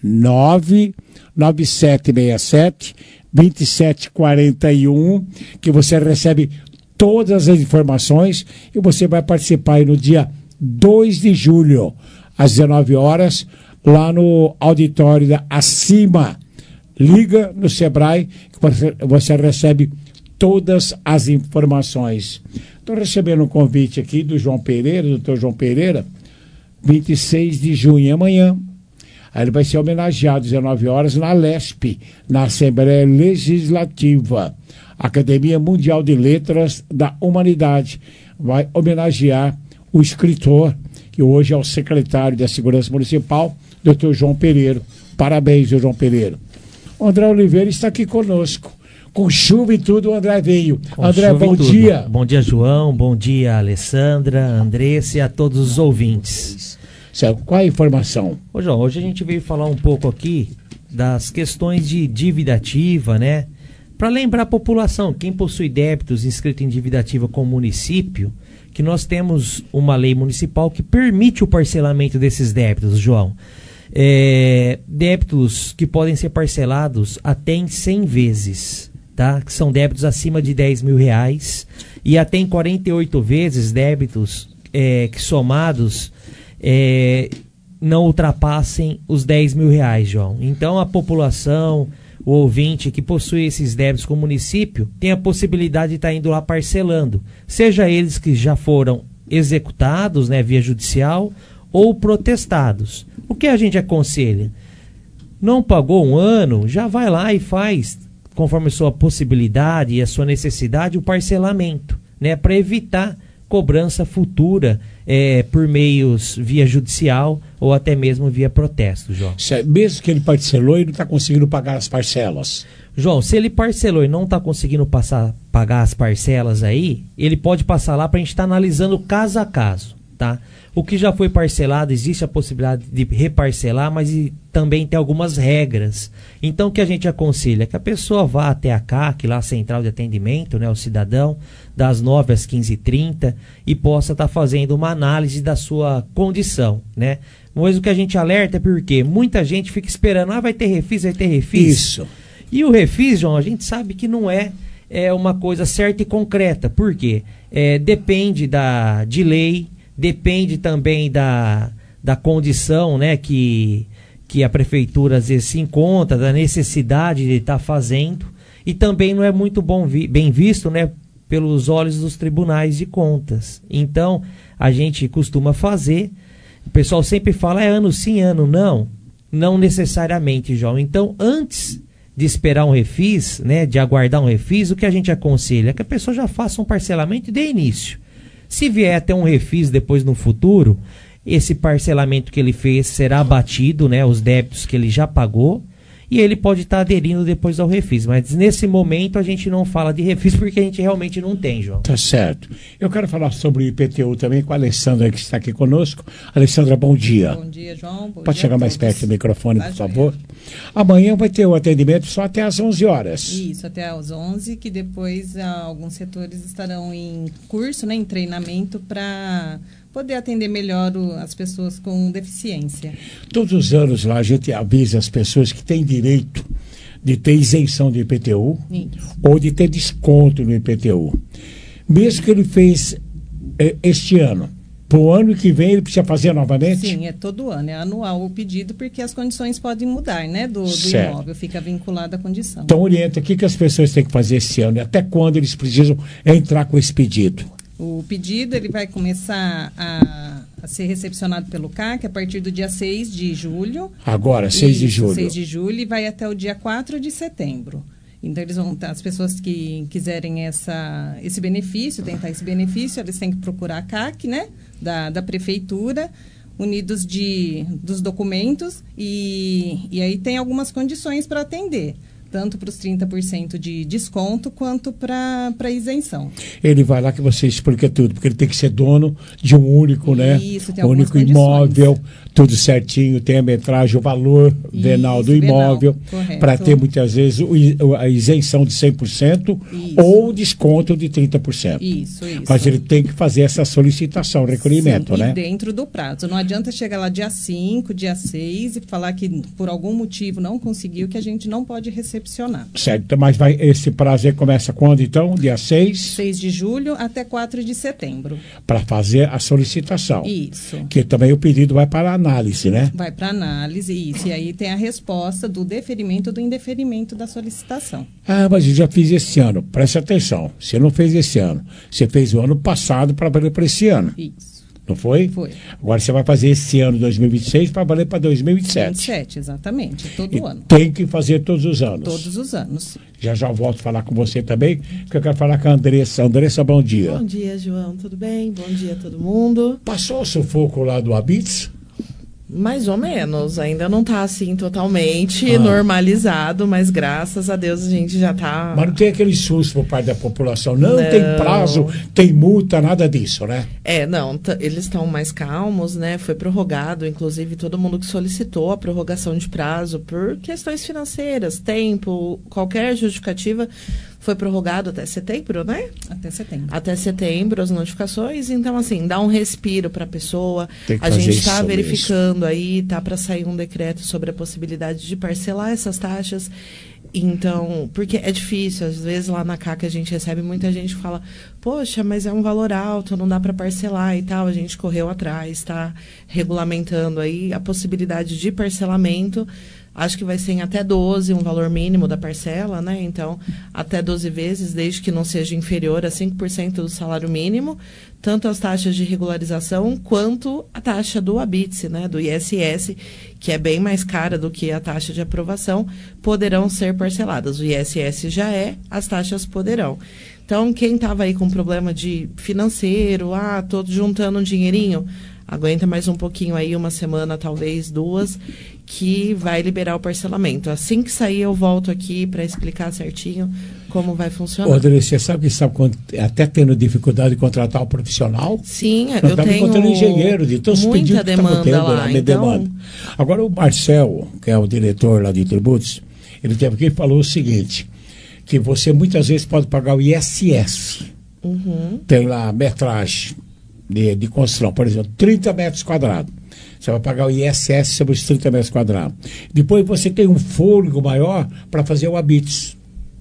nove nove sete seis sete, dois sete quatro um, que você recebe todas as informações e você vai participar aí no dia dois de julho, às dezenove horas, lá no auditório da Acima. Liga no Sebrae que você, você recebe todas as informações. Estou recebendo um convite aqui do João Pereira, doutor João Pereira, vinte e seis de junho, amanhã. Aí ele vai ser homenageado às dezenove horas na Lesp, na Assembleia Legislativa. Academia Mundial de Letras da Humanidade vai homenagear o escritor, que hoje é o secretário da Segurança Municipal, doutor João Pereira. Parabéns, doutor João Pereira. O André Oliveira está aqui conosco. Com chuva e tudo, o André veio. Com André, bom dia. Bom dia, João. Bom dia, Alessandra, Andressa e a todos os ouvintes. Certo. Qual a informação? Ô, João, hoje a gente veio falar um pouco aqui das questões de dívida ativa, né? Para lembrar a população, quem possui débitos inscritos em dívida ativa com o município, que nós temos uma lei municipal que permite o parcelamento desses débitos, João. É, débitos que podem ser parcelados até em cem vezes, tá? Que são débitos acima de dez mil reais e até em quarenta e oito vezes débitos é, que somados é, não ultrapassem os dez mil reais, João. Então a população, o ouvinte que possui esses débitos com o município tem a possibilidade de estar indo lá parcelando, seja eles que já foram executados, né, via judicial ou protestados. O que a gente aconselha? Não pagou um ano, já vai lá e faz, conforme a sua possibilidade e a sua necessidade, o parcelamento, né, para evitar cobrança futura é, por meios via judicial ou até mesmo via protesto, João. Mesmo que ele parcelou e não está conseguindo pagar as parcelas. João, se ele parcelou e não está conseguindo passar, pagar as parcelas aí, ele pode passar lá para a gente estar tá analisando caso a caso, tá? O que já foi parcelado, existe a possibilidade de reparcelar, mas e, também tem algumas regras. Então, o que a gente aconselha? Que a pessoa vá até a C A C, lá a Central de Atendimento, né, o cidadão, das nove às quinze e trinta, e possa estar tá fazendo uma análise da sua condição, né? Mas o que a gente alerta é porque muita gente fica esperando, ah, vai ter refis, vai ter refis. Isso. E o refis, João, a gente sabe que não é, é uma coisa certa e concreta. Por quê? É, depende da, de lei, depende também da, da condição, né, que, que a prefeitura às vezes se encontra, da necessidade de estar tá fazendo, e também não é muito bom vi, bem visto, né, pelos olhos dos tribunais de contas. Então, a gente costuma fazer, o pessoal sempre fala, é ano sim, ano não. Não necessariamente, João. Então, antes de esperar um refis, né, de aguardar um refis, o que a gente aconselha é que a pessoa já faça um parcelamento e dê início. Se vier até um refis depois no futuro, esse parcelamento que ele fez será abatido, né, os débitos que ele já pagou, e ele pode estar aderindo depois ao refis. Mas nesse momento a gente não fala de refis porque a gente realmente não tem, João. Tá certo. Eu quero falar sobre o I P T U também com a Alessandra, que está aqui conosco. Alessandra, bom dia. Bom dia, João. Bom pode dia chegar mais perto do microfone, por favor. Amanhã vai ter o atendimento só até às onze horas. Isso, até às onze, que depois ah, alguns setores estarão em curso, né, em treinamento para poder atender melhor o, as pessoas com deficiência. Todos os anos lá a gente avisa as pessoas que têm direito de ter isenção do I P T U Isso. ou de ter desconto no I P T U. Mesmo que ele fez eh, este ano, Para o ano que vem ele precisa fazer novamente? Sim, é todo ano, é anual o pedido, porque as condições podem mudar, né, do, do imóvel, fica vinculado à condição. Então orienta, o que, que as pessoas têm que fazer esse ano e até quando eles precisam entrar com esse pedido? O pedido ele vai começar a, a ser recepcionado pelo C A C a partir do dia seis de julho. Agora, seis de julho. seis de julho e vai até o dia quatro de setembro. Então, eles vão, as pessoas que quiserem essa, esse benefício, tentar esse benefício, eles têm que procurar a C A C, né, da, da prefeitura, unidos de, dos documentos, e, e aí tem algumas condições para atender, tanto para os trinta por cento de desconto, quanto para a isenção. Ele vai lá que você explica tudo, porque ele tem que ser dono de um único, né? Isso, tem único condições. Imóvel, tudo certinho, tem a metragem, o valor Isso, venal do imóvel, para ter muitas vezes o, a isenção de cem por cento Isso. ou desconto de trinta por cento. Isso, isso. Mas ele tem que fazer essa solicitação, requerimento, Sim, né? E dentro do prazo. Não adianta chegar lá dia cinco, dia seis e falar que por algum motivo não conseguiu, que a gente não pode recepcionar. Certo, mas vai, esse prazo aí começa quando então? Dia seis? seis de julho até quatro de setembro. Para fazer a solicitação. Isso. Que também o pedido vai para análise, né? Vai para análise, isso. E aí tem a resposta do deferimento ou do indeferimento da solicitação. Ah, mas eu já fiz esse ano. Preste atenção. Você não fez esse ano. Você fez o ano passado para valer para esse ano. Isso. Não foi? Foi. Agora você vai fazer esse ano, dois mil e vinte e seis, para valer para dois mil e vinte e sete. dois mil e vinte e sete, exatamente. Todo e ano. Tem que fazer todos os anos. Todos os anos. Já já volto a falar com você também, porque eu quero falar com a Andressa. Andressa, bom dia. Bom dia, João. Tudo bem? Bom dia a todo mundo. Passou o sufoco lá do Habits? Mais ou menos, ainda não está assim totalmente ah. normalizado, mas graças a Deus a gente já está... Mas não tem aquele susto por parte da população, não, não. tem prazo, tem multa, nada disso, né? É, não, eles estão mais calmos, né? Foi prorrogado, inclusive todo mundo que solicitou a prorrogação de prazo por questões financeiras, tempo, qualquer justificativa... Foi prorrogado até setembro, né? Até setembro. Até setembro as notificações. Então, assim, dá um respiro para a pessoa. A gente está verificando mesmo. Aí, tá para sair um decreto sobre a possibilidade de parcelar essas taxas. Então, porque é difícil. Às vezes lá na C A C a gente recebe muita gente que fala, poxa, mas é um valor alto, não dá para parcelar e tal. A gente correu atrás, está regulamentando aí a possibilidade de parcelamento. Acho que vai ser em até doze, um valor mínimo da parcela, né? Então, até doze vezes, desde que não seja inferior a cinco por cento do salário mínimo, tanto as taxas de regularização quanto a taxa do Habits, né? Do I S S, que é bem mais cara do que a taxa de aprovação, poderão ser parceladas. O I S S já é, as taxas poderão. Então, quem estava aí com problema de financeiro, ah, tô juntando um dinheirinho, aguenta mais um pouquinho aí, uma semana, talvez duas, que vai liberar o parcelamento. Assim que sair, eu volto aqui para explicar certinho como vai funcionar. Ô, Adri, você sabe que sabe quando, até tendo dificuldade de contratar um profissional? Sim, nós eu tenho encontrando engenheiro de todos os pedidos demanda que lá, né, então... demanda. Agora, o Marcel, que é o diretor lá de tributos, ele teve aqui e falou o seguinte, que você muitas vezes pode pagar o I S S. Uhum. Tem lá a metragem de, de construção, por exemplo, trinta metros quadrados. Você vai pagar o I S S sobre os trinta metros quadrados. Depois você tem um fôlego maior para fazer o Habits.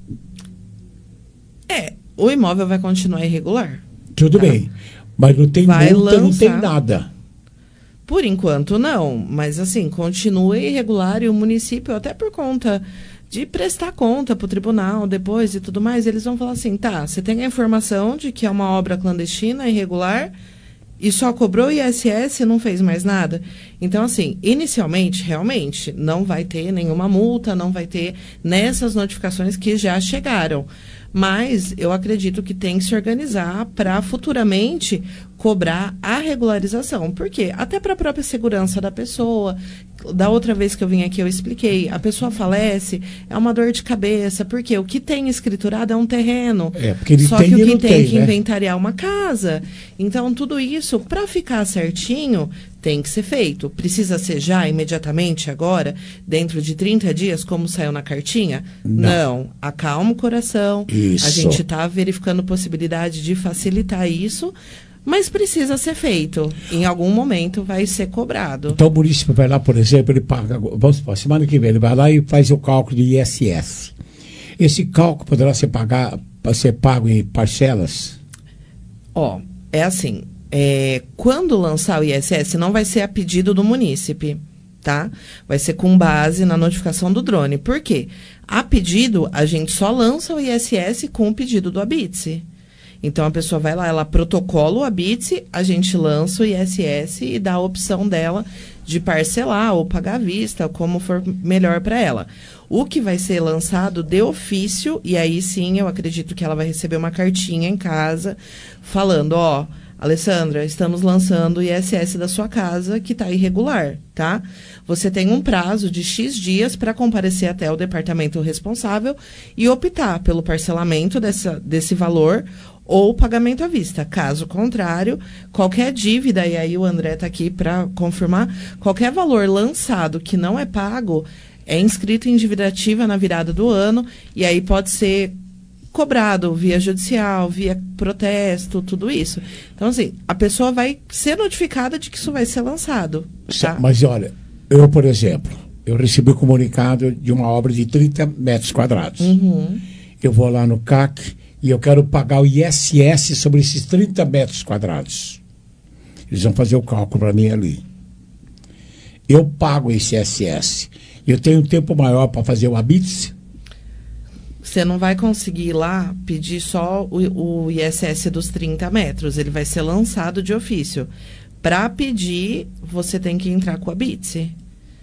É, o imóvel vai continuar irregular. Tudo tá? bem, mas não tem vai multa, lançar. Não tem nada. Por enquanto não, mas assim, continua irregular e o município, até por conta de prestar conta para o tribunal depois e tudo mais, eles vão falar assim, tá, você tem a informação de que é uma obra clandestina, irregular, e só cobrou I S S e não fez mais nada. Então, assim, inicialmente, realmente, não vai ter nenhuma multa, não vai ter nessas notificações que já chegaram. Mas eu acredito que tem que se organizar para futuramente cobrar a regularização. Por quê? Até para a própria segurança da pessoa. Da outra vez que eu vim aqui eu expliquei, a pessoa falece, é uma dor de cabeça, porque o que tem escriturado é um terreno. É, porque ele só tem que o que tem, tem que né? inventariar uma casa. Então, tudo isso, para ficar certinho, tem que ser feito. Precisa ser já, imediatamente, agora, dentro de trinta dias, como saiu na cartinha? Não. Não. Acalma o coração. Isso. A gente está verificando possibilidade de facilitar isso, mas precisa ser feito. Em algum momento vai ser cobrado. Então o município vai lá, por exemplo, ele paga, vamos supor, semana que vem, ele vai lá e faz o cálculo do I S S. Esse cálculo poderá ser, pagar, ser pago em parcelas? Ó, é assim, é, quando lançar o I S S, não vai ser a pedido do munícipe, tá? Vai ser com base na notificação do drone. Por quê? A pedido, a gente só lança o I S S com o pedido do Habite-se. Então, a pessoa vai lá, ela protocola o Habite-se, a gente lança o I S S e dá a opção dela de parcelar ou pagar à vista, como for melhor para ela. O que vai ser lançado de ofício, e aí sim eu acredito que ela vai receber uma cartinha em casa falando, ó, Alessandra, estamos lançando o I S S da sua casa que está irregular, tá? Você tem um prazo de X dias para comparecer até o departamento responsável e optar pelo parcelamento dessa, desse valor ou pagamento à vista. Caso contrário, qualquer dívida, e aí o André está aqui para confirmar, qualquer valor lançado que não é pago é inscrito em dívida ativa na virada do ano, e aí pode ser cobrado via judicial, via protesto, tudo isso. Então, assim, a pessoa vai ser notificada de que isso vai ser lançado. Tá? Mas, olha, eu, por exemplo, eu recebi o comunicado de uma obra de trinta metros quadrados. Uhum. Eu vou lá no C A C e eu quero pagar o I S S sobre esses trinta metros quadrados. Eles vão fazer o cálculo para mim ali. Eu pago esse I S S. Eu tenho um tempo maior para fazer o Habite-se? Você não vai conseguir ir lá pedir só o, o I S S dos trinta metros. Ele vai ser lançado de ofício. Para pedir, você tem que entrar com o Habite-se.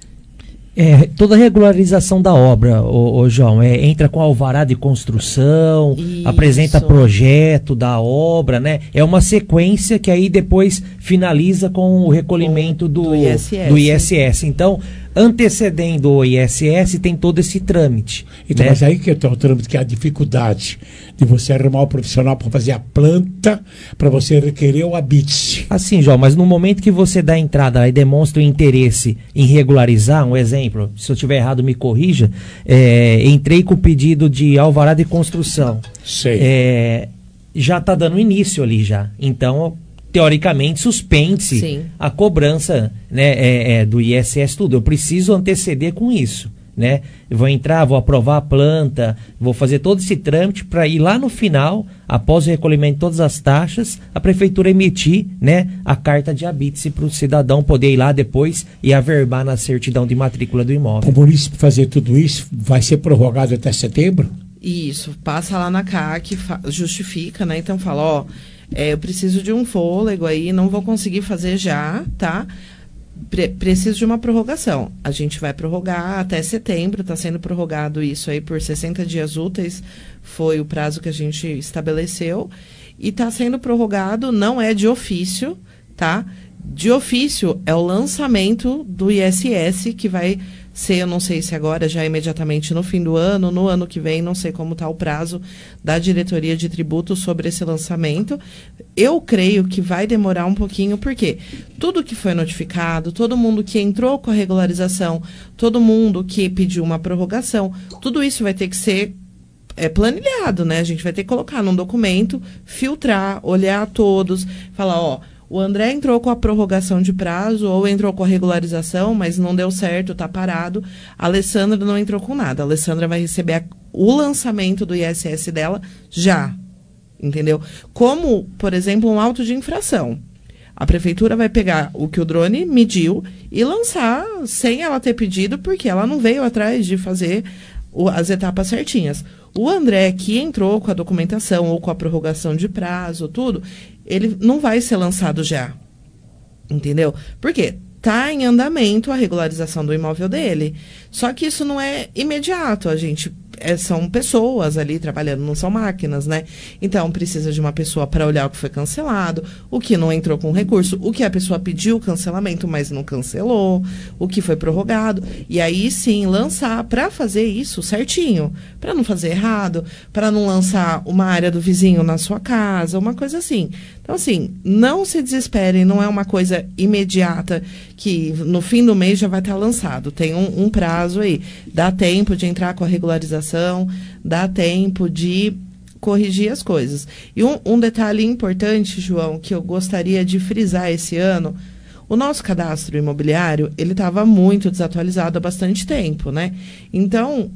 É, toda regularização da obra, ô, ô João, é, entra com alvará de construção, Isso. apresenta projeto da obra, né? É uma sequência que aí depois finaliza com o recolhimento do, do, I, S S. do I S S. Então, antecedendo o I S S, tem todo esse trâmite. Então, né? Mas aí que está o trâmite, que é a dificuldade de você arrumar o profissional para fazer a planta, para você requerer o Habite-se. Assim, João, mas no momento que você dá a entrada e demonstra o interesse em regularizar, um exemplo, se eu estiver errado, me corrija, é, entrei com o pedido de alvará de construção. Sei. É, já está dando início ali já. Então, teoricamente, suspende-se a cobrança, né, é, é, do I S S, tudo. Eu preciso anteceder com isso, né? Eu vou entrar, vou aprovar a planta, vou fazer todo esse trâmite para ir lá no final, após o recolhimento de todas as taxas, a prefeitura emitir, né, a carta de Habite-se para o cidadão poder ir lá depois e averbar na certidão de matrícula do imóvel. O município fazer tudo isso vai ser prorrogado até setembro? Isso, passa lá na C A C, justifica, né? Então fala, ó, é, eu preciso de um fôlego aí, não vou conseguir fazer já, tá? Pre- preciso de uma prorrogação. A gente vai prorrogar até setembro, está sendo prorrogado isso aí por sessenta dias úteis, foi o prazo que a gente estabeleceu, e está sendo prorrogado, não é de ofício, tá? De ofício é o lançamento do I S S, que vai ser, eu não sei se agora, já imediatamente no fim do ano, no ano que vem, não sei como está o prazo da diretoria de tributos sobre esse lançamento. Eu creio que vai demorar um pouquinho, porque tudo que foi notificado, todo mundo que entrou com a regularização, todo mundo que pediu uma prorrogação, tudo isso vai ter que ser é, planilhado, né? A gente vai ter que colocar num documento, filtrar, olhar todos, falar, ó, o André entrou com a prorrogação de prazo ou entrou com a regularização, mas não deu certo, está parado. A Alessandra não entrou com nada. A Alessandra vai receber a, o lançamento do I S S dela já, entendeu? Como, por exemplo, um auto de infração. A prefeitura vai pegar o que o drone mediu e lançar sem ela ter pedido, porque ela não veio atrás de fazer o, as etapas certinhas. O André, que entrou com a documentação ou com a prorrogação de prazo, tudo, ele não vai ser lançado já, entendeu? Por quê? Está em andamento a regularização do imóvel dele. Só que isso não é imediato, a gente... É, são pessoas ali trabalhando, não são máquinas, né? Então, precisa de uma pessoa para olhar o que foi cancelado, o que não entrou com recurso, o que a pessoa pediu cancelamento, mas não cancelou, o que foi prorrogado. E aí, sim, lançar para fazer isso certinho, para não fazer errado, para não lançar uma área do vizinho na sua casa, uma coisa assim. Então, assim, não se desesperem, não é uma coisa imediata que no fim do mês já vai estar lançado. Tem um, um prazo aí. Dá tempo de entrar com a regularização, dá tempo de corrigir as coisas. E um, um detalhe importante, João, que eu gostaria de frisar esse ano, o nosso cadastro imobiliário, ele estava muito desatualizado há bastante tempo, né? Então,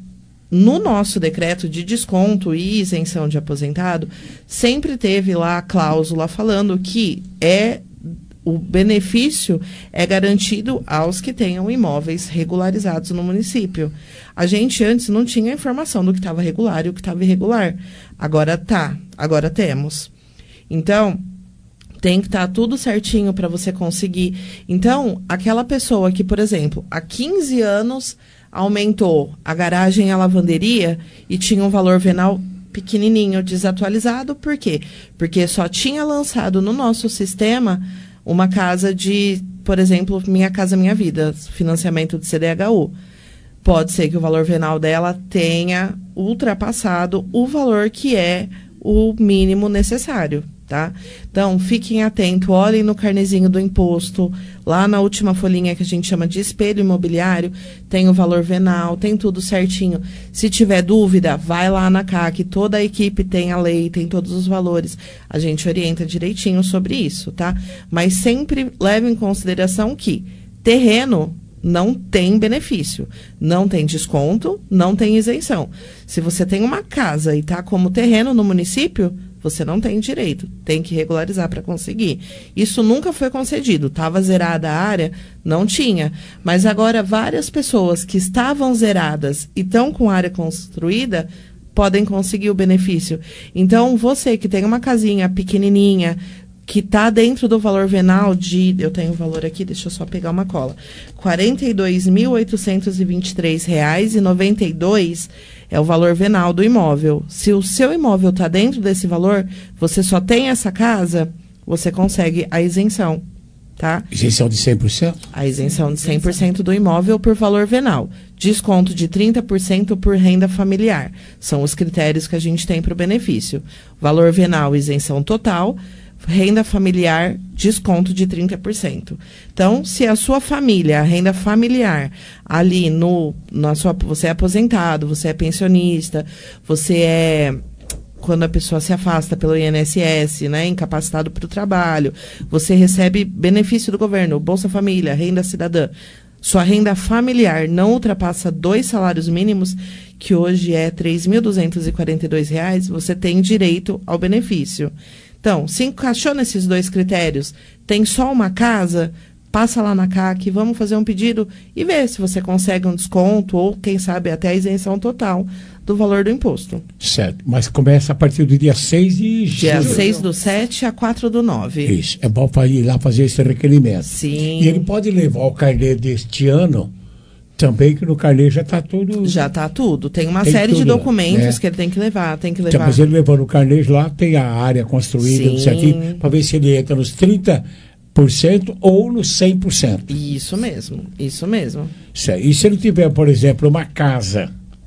no nosso decreto de desconto e isenção de aposentado, sempre teve lá a cláusula falando que é o benefício é garantido aos que tenham imóveis regularizados no município. A gente antes não tinha informação do que estava regular e o que estava irregular. Agora tá, agora temos. Então, tem que estar tudo certinho para você conseguir. Então, aquela pessoa que, por exemplo, há quinze anos aumentou a garagem e a lavanderia e tinha um valor venal pequenininho, desatualizado, por quê? Porque só tinha lançado no nosso sistema uma casa de, por exemplo, Minha Casa Minha Vida, financiamento de C D H U. Pode ser que o valor venal dela tenha ultrapassado o valor que é o mínimo necessário, tá? Então, fiquem atentos, olhem no carnezinho do imposto, lá na última folhinha que a gente chama de espelho imobiliário, tem o valor venal, tem tudo certinho. Se tiver dúvida, vai lá na C A C, toda a equipe tem a lei, tem todos os valores. A gente orienta direitinho sobre isso, tá? Mas sempre leve em consideração que terreno não tem benefício, não tem desconto, não tem isenção. Se você tem uma casa e está como terreno no município, você não tem direito, tem que regularizar para conseguir. Isso nunca foi concedido, estava zerada a área, não tinha. Mas agora várias pessoas que estavam zeradas e estão com área construída podem conseguir o benefício. Então, você que tem uma casinha pequenininha, que está dentro do valor venal de, eu tenho o valor aqui, deixa eu só pegar uma cola, quarenta e dois mil oitocentos e vinte e três reais e noventa e dois centavos é o valor venal do imóvel. Se o seu imóvel está dentro desse valor, você só tem essa casa, você consegue a isenção, tá? Isenção de cem por cento? A isenção de cem por cento do imóvel por valor venal. Desconto de trinta por cento por renda familiar. São os critérios que a gente tem para o benefício. Valor venal, isenção total. Renda familiar, desconto de trinta por cento. Então, se a sua família, a renda familiar, ali no, na sua, você é aposentado, você é pensionista, você é, quando a pessoa se afasta pelo I N S S, né, incapacitado para o trabalho, você recebe benefício do governo, Bolsa Família, renda cidadã. Sua renda familiar não ultrapassa dois salários mínimos, que hoje é três mil duzentos e quarenta e dois reais, você tem direito ao benefício. Então, se encaixou nesses dois critérios, tem só uma casa, passa lá na C A C, vamos fazer um pedido e ver se você consegue um desconto ou, quem sabe, até a isenção total do valor do imposto. Certo, mas começa a partir do dia seis de julho. Dia seis do sete a quatro do nove. Isso, é bom para ir lá fazer esse requerimento. Sim. E ele pode levar o carnê deste ano também, que no carnê já está tudo... Já está tudo. Tem uma tem série tudo, de documentos, né, que ele tem que levar, tem que levar. Então, mas ele levando o carnê lá, tem a área construída, certinho, para ver se ele entra nos trinta por cento ou nos cem por cento. Isso mesmo, isso mesmo. Certo. E se ele tiver, por exemplo, uma casa,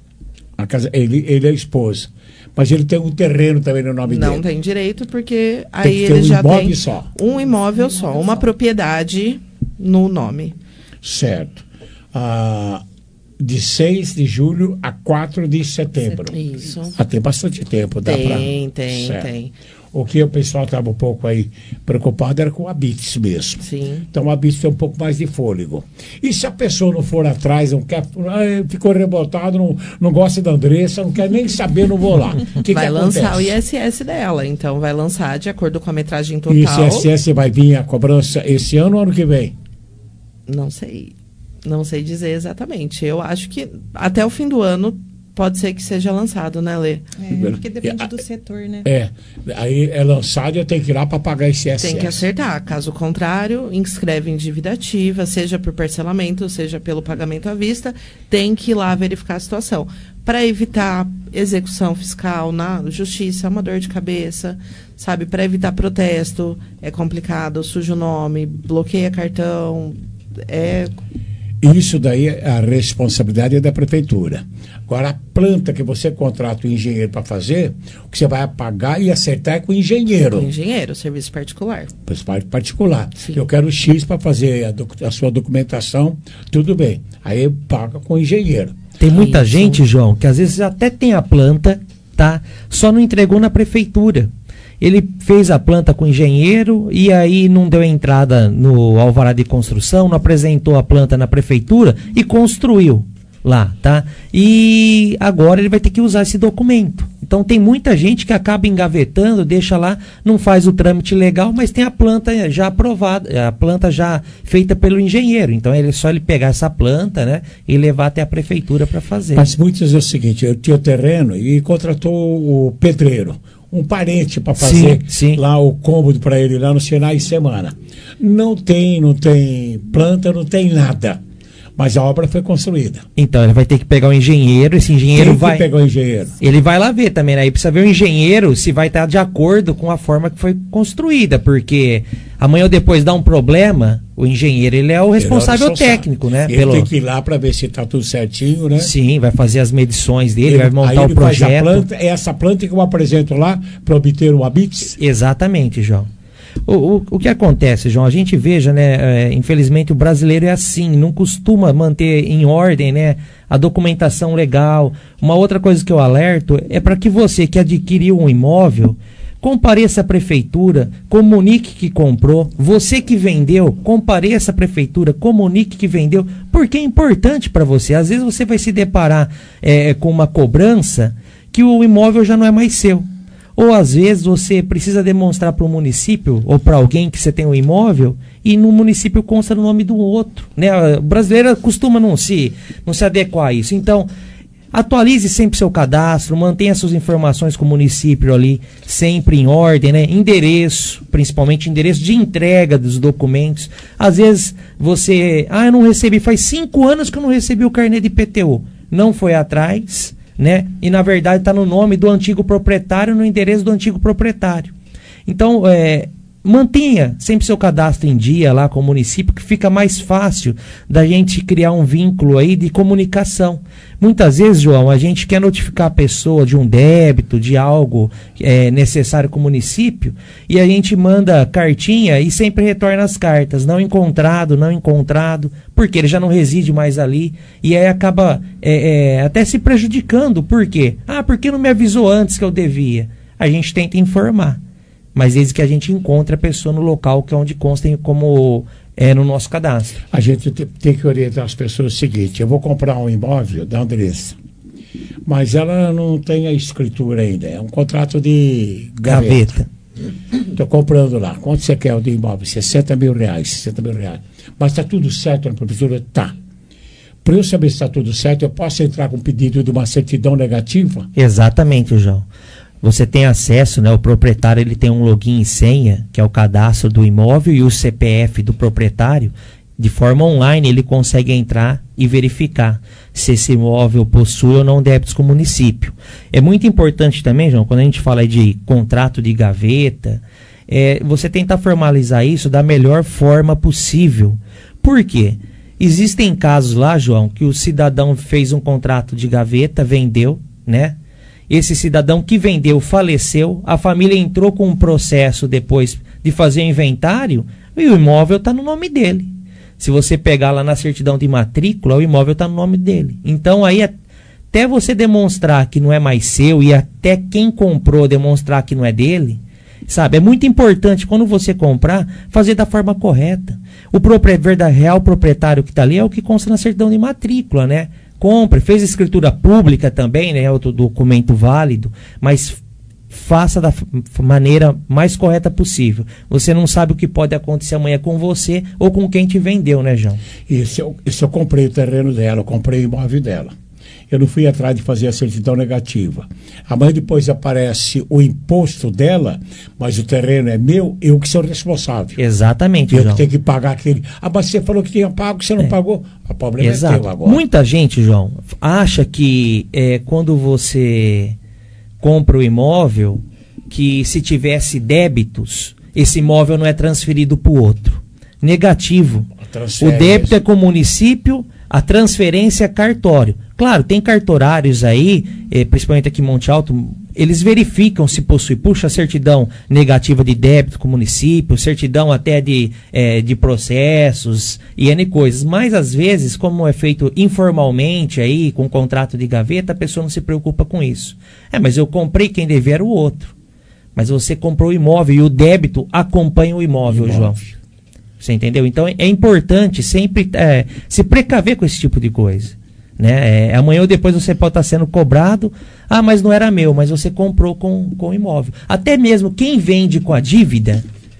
a casa ele, ele é esposa, mas ele tem um terreno também no nome Não dele. Não tem direito, porque tem aí ele um já imóvel tem só. um imóvel só, uma propriedade no nome. Certo. Ah, de seis de julho a quatro de setembro. Isso. Ah, tem bastante tempo. Dá tem, pra... tem, certo. tem. O que o pessoal estava um pouco aí preocupado era com o Habits mesmo. Sim. Então o Habits tem um pouco mais de fôlego. E se a pessoa não for atrás, não quer, ah, ficou revoltado, não, não gosta da Andressa, não quer nem saber, não vou lá. Que vai que lançar acontece? o I S S dela, então vai lançar de acordo com a metragem total. E o I S S vai vir a cobrança esse ano ou ano que vem? Não sei. Não sei dizer exatamente. Eu acho que até o fim do ano pode ser que seja lançado, né, Lê? É, porque depende do setor, né? É, aí é lançado e eu tenho que ir lá para pagar esse I S S. Tem que acertar. Caso contrário, inscreve em dívida ativa, seja por parcelamento, seja pelo pagamento à vista, tem que ir lá verificar a situação. Para evitar execução fiscal na justiça, é uma dor de cabeça, sabe? Para evitar protesto, é complicado, suja o nome, bloqueia cartão, é... Isso daí, a responsabilidade é da prefeitura. Agora, a planta que você contrata o engenheiro para fazer, o que você vai pagar e acertar é com o engenheiro. Com o engenheiro, serviço particular. Serviço particular. Sim. Eu quero X para fazer a, doc, a sua documentação, tudo bem. Aí paga com o engenheiro. Tem muita Isso. gente, João, que às vezes até tem a planta, tá? Só não entregou na prefeitura. Ele fez a planta com o engenheiro e aí não deu entrada no alvará de construção, não apresentou a planta na prefeitura e construiu. lá, tá? E agora ele vai ter que usar esse documento. Então tem muita gente que acaba engavetando, deixa lá, não faz o trâmite legal, mas tem a planta já aprovada, a planta já feita pelo engenheiro. Então é só ele pegar essa planta, né, e levar até a prefeitura para fazer. Mas muitas é o seguinte, eu tinha o terreno e contratou o pedreiro, um parente para fazer sim, sim. lá o cômodo para ele lá no final de semana. Não tem, não tem planta, não tem nada. Mas a obra foi construída. Então ele vai ter que pegar o engenheiro, esse engenheiro Tem que vai pegar o engenheiro. Ele vai lá ver também, né? Aí precisa ver o engenheiro se vai estar de acordo com a forma que foi construída, porque amanhã ou depois dá um problema, o engenheiro ele é o responsável, é o responsável. técnico, né? Ele Pelo... tem que ir lá para ver se está tudo certinho, né? Sim, vai fazer as medições dele, ele, vai montar aí ele o projeto. Faz a planta, é essa planta que eu apresento lá para obter o habite. Exatamente, João. O, o, o que acontece, João? A gente veja, né? É, infelizmente o brasileiro é assim, não costuma manter em ordem, né, a documentação legal. Uma outra coisa que eu alerto é para que você que adquiriu um imóvel compareça à prefeitura, comunique que comprou. Você que vendeu, compareça à prefeitura, comunique que vendeu, porque é importante para você. Às vezes você vai se deparar é, com uma cobrança que o imóvel já não é mais seu. Ou às vezes você precisa demonstrar para o município ou para alguém que você tem um imóvel e no município consta no nome do outro, né? O brasileiro costuma não se, não se adequar a isso. Então, atualize sempre seu cadastro, mantenha suas informações com o município ali sempre em ordem, né? Endereço, principalmente endereço de entrega dos documentos. Às vezes você, ah, eu não recebi, faz cinco anos que eu não recebi o carnê de I P T U. Não foi atrás, né? E na verdade está no nome do antigo proprietário, no endereço do antigo proprietário. Então, é, mantenha sempre seu cadastro em dia lá com o município, que fica mais fácil da gente criar um vínculo aí de comunicação. Muitas vezes, João, a gente quer notificar a pessoa de um débito, de algo é, necessário com o município, e a gente manda cartinha e sempre retorna as cartas, não encontrado, não encontrado, porque ele já não reside mais ali, e aí acaba é, é, até se prejudicando. Por quê? Ah, porque não me avisou antes que eu devia? A gente tenta informar, mas desde que a gente encontre a pessoa no local que é onde consta como é no nosso cadastro. A gente tem que orientar as pessoas o seguinte: eu vou comprar um imóvel da Andressa, mas ela não tem a escritura ainda, é um contrato de gaveta. Estou comprando lá. Quanto você quer o de imóvel? sessenta mil reais, sessenta mil reais. Mas está tudo certo na prefeitura? Tá. Para eu saber se está tudo certo, eu posso entrar com um pedido de uma certidão negativa? Exatamente, João. Você tem acesso, né? O proprietário ele tem um login e senha, que é o cadastro do imóvel, e o C P F do proprietário. De forma online ele consegue entrar e verificar se esse imóvel possui ou não débitos com o município. É muito importante também, João, quando a gente fala de contrato de gaveta, é, você tentar formalizar isso da melhor forma possível. Por quê? Existem casos lá, João, que o cidadão fez um contrato de gaveta, vendeu, né? Esse cidadão que vendeu faleceu, a família entrou com um processo depois de fazer o inventário e o imóvel está no nome dele. Se você pegar lá na certidão de matrícula, o imóvel está no nome dele. Então aí até você demonstrar que não é mais seu e até quem comprou demonstrar que não é dele, sabe? É muito importante quando você comprar, fazer da forma correta. O proprietário, real proprietário que está ali é o que consta na certidão de matrícula, né? Compre, fez escritura pública também, né? Outro documento válido, mas faça da maneira mais correta possível. Você não sabe o que pode acontecer amanhã com você ou com quem te vendeu, né, João? Isso eu, isso eu comprei o terreno dela, eu comprei o imóvel dela. Eu não fui atrás de fazer a certidão negativa. Amanhã depois aparece o imposto dela, mas o terreno é meu, eu que sou responsável. Exatamente, eu João. que tenho que pagar aquele. Ah, mas você falou que tinha pago, você não é. pagou. O problema Exato. é teu agora. Muita gente, João, acha que é, quando você compra o imóvel, que se tivesse débitos, esse imóvel não é transferido para o outro. Negativo. O débito é com o município, a transferência é cartório. Claro, tem cartorários aí, eh, principalmente aqui em Monte Alto, eles verificam se possui, puxa, certidão negativa de débito com o município, certidão até de, eh, de processos e N coisas. Mas às vezes, como é feito informalmente aí, com contrato de gaveta, a pessoa não se preocupa com isso. É, mas eu comprei, quem devia era o outro. Mas você comprou o imóvel e o débito acompanha o imóvel, imóvel. João. Você entendeu? Então é importante sempre é, se precaver com esse tipo de coisa. Né? É, amanhã ou depois você pode estar sendo cobrado. Ah, mas não era meu, mas você comprou com, com o imóvel. Até mesmo quem vende com a dívida,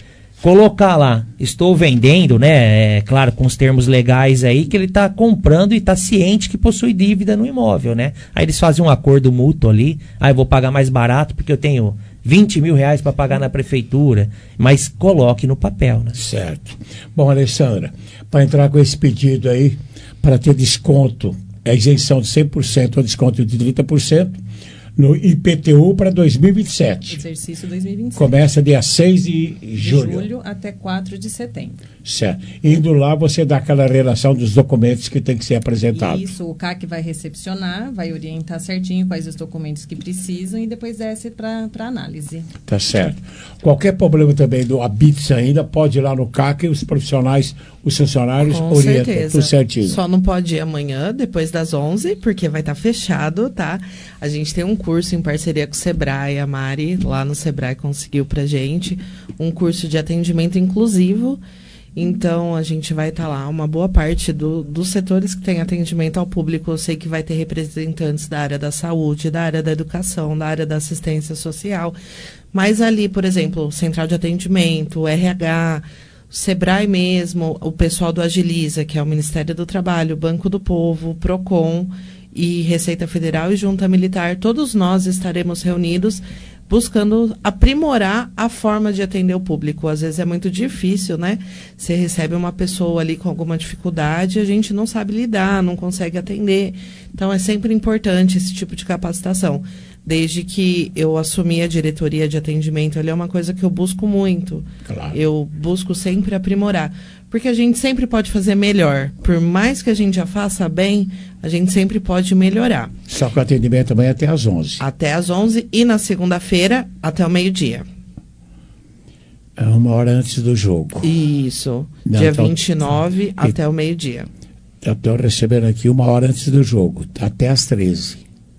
colocar lá, estou vendendo, né? É, claro, com os termos legais aí, que ele está comprando e está ciente que possui dívida no imóvel, né? Aí eles fazem um acordo mútuo ali. Ah, eu vou pagar mais barato porque eu tenho vinte mil reais para pagar na prefeitura. Mas coloque no papel, né? Certo. Bom, Alessandra, para entrar com esse pedido aí, para ter desconto, é isenção de cem por cento ou desconto de trinta por cento no I P T U para dois mil e vinte e sete. Exercício dois mil e vinte e sete. Começa dia seis de julho. De julho até quatro de setembro. Certo. Indo lá, você dá aquela relação dos documentos que tem que ser apresentados. Isso, o C A C vai recepcionar, vai orientar certinho quais os documentos que precisam e depois desce para análise. Tá certo. Qualquer problema também do Habite ainda, pode ir lá no C A C e os profissionais, os funcionários Com orientam certeza. tudo certinho. Só não pode ir amanhã, depois das onze, porque vai estar fechado, tá? A gente tem um curso em parceria com o Sebrae, a Mari, lá no Sebrae, conseguiu pra gente um curso de atendimento inclusivo. Então, a gente vai estar lá, uma boa parte do, dos setores que tem atendimento ao público, eu sei que vai ter representantes da área da saúde, da área da educação, da área da assistência social, mas ali, por exemplo, Central de Atendimento, o R H, o Sebrae mesmo, o pessoal do Agiliza, que é o Ministério do Trabalho, Banco do Povo, o Procon e Receita Federal e Junta Militar, todos nós estaremos reunidos buscando aprimorar a forma de atender o público. Às vezes é muito difícil, né? Você recebe uma pessoa ali com alguma dificuldade, a gente não sabe lidar, não consegue atender. Então é sempre importante esse tipo de capacitação. Desde que eu assumi a diretoria de atendimento, ali é uma coisa que eu busco muito. Claro. Eu busco sempre aprimorar. Porque a gente sempre pode fazer melhor. Por mais que a gente já faça bem, a gente sempre pode melhorar. Só que o atendimento amanhã é até às onze. Até às onze e na segunda-feira até o meio-dia. É uma hora antes do jogo. Isso. Não, dia então, vinte e nove e... até o meio-dia. Eu estou recebendo aqui uma hora antes do jogo. Até às treze.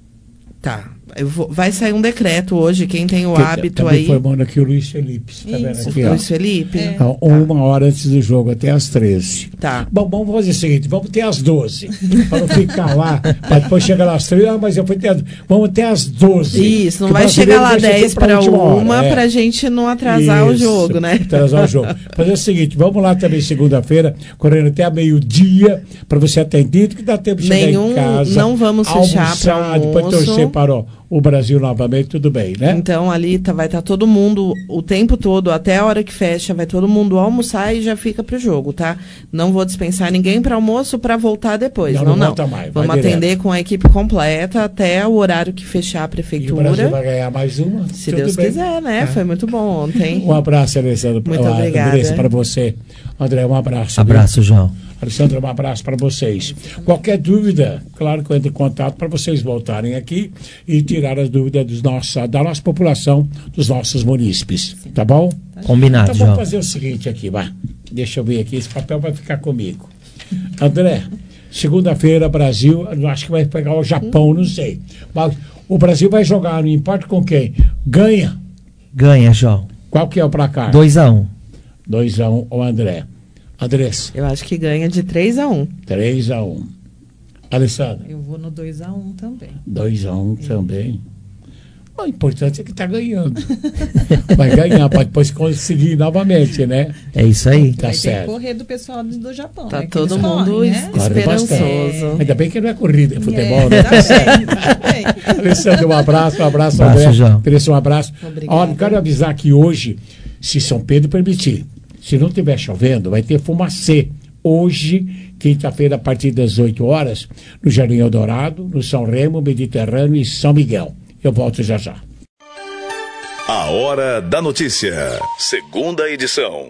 Tá. Eu vou, vai sair um decreto hoje, quem tem o que, hábito tá aí... Está informando aqui o Luiz Felipe. Tá vendo aqui, o Luiz ó. Felipe? É. Então, uma hora antes do jogo, até às treze. Tá. Bom, vamos fazer o seguinte, vamos até às doze. Para não ficar lá, para depois chegar lá às treze. Ah, mas eu fui até... Vamos até às doze. Isso, não vai chegar lá dez para uma, é. para a gente não atrasar Isso, o jogo, né? atrasar o jogo. Fazer o seguinte, vamos lá também segunda-feira, correndo até meio-dia, para você atendido, que dá tempo de chegar Nenhum, em casa. Não vamos fechar para almoço. Depois torcer para o, o Brasil novamente, tudo bem, né? Então ali tá, vai estar tá todo mundo o tempo todo, até a hora que fecha, vai todo mundo almoçar e já fica pro jogo, tá? Não vou dispensar ninguém para almoço para voltar depois. Não, não. não. Volta mais, vamos atender direto. Com a equipe completa até o horário que fechar a prefeitura. E o Brasil vai ganhar mais uma? Se tudo Deus bem. quiser, né? É. Foi muito bom ontem. Um abraço, Alessandro. Muito obrigada. Para você. André, um abraço. Abraço, viu? João. Alessandra, um abraço para vocês. Qualquer dúvida, claro que eu entro em contato para vocês voltarem aqui e tirar as dúvidas dos nossa, da nossa população, dos nossos munícipes. Tá bom? Combinado, Então vamos fazer o seguinte aqui, vai. Deixa eu ver aqui, esse papel vai ficar comigo. André, segunda-feira, Brasil, eu acho que vai pegar o Japão, não sei. Mas o Brasil vai jogar, não importa com quem. Ganha. Ganha, João. Qual que é o placar? dois a um. dois a um, o André. Andressa. Eu acho que ganha de três a um. três a um. Alessandra. Eu vou no dois a um também. dois a um é. também. O importante é que está ganhando. Vai ganhar para depois conseguir novamente, né? É isso aí. Tá Vai certo. Ter que correr do pessoal do Japão. Tá né? todo mundo correm, né? esperançoso. É. Ainda bem que não é corrida, é futebol, é, né? Tá bem, tá bem. Alessandra, um abraço, um abraço, abraço André. Teresa, um abraço. Obrigada. Olha, quero avisar que hoje, se São Pedro permitir, se não estiver chovendo, vai ter fumacê. Hoje, quinta-feira, a partir das oito horas, no Jardim Eldorado, no São Remo, Mediterrâneo e São Miguel. Eu volto já já. A Hora da Notícia, segunda edição.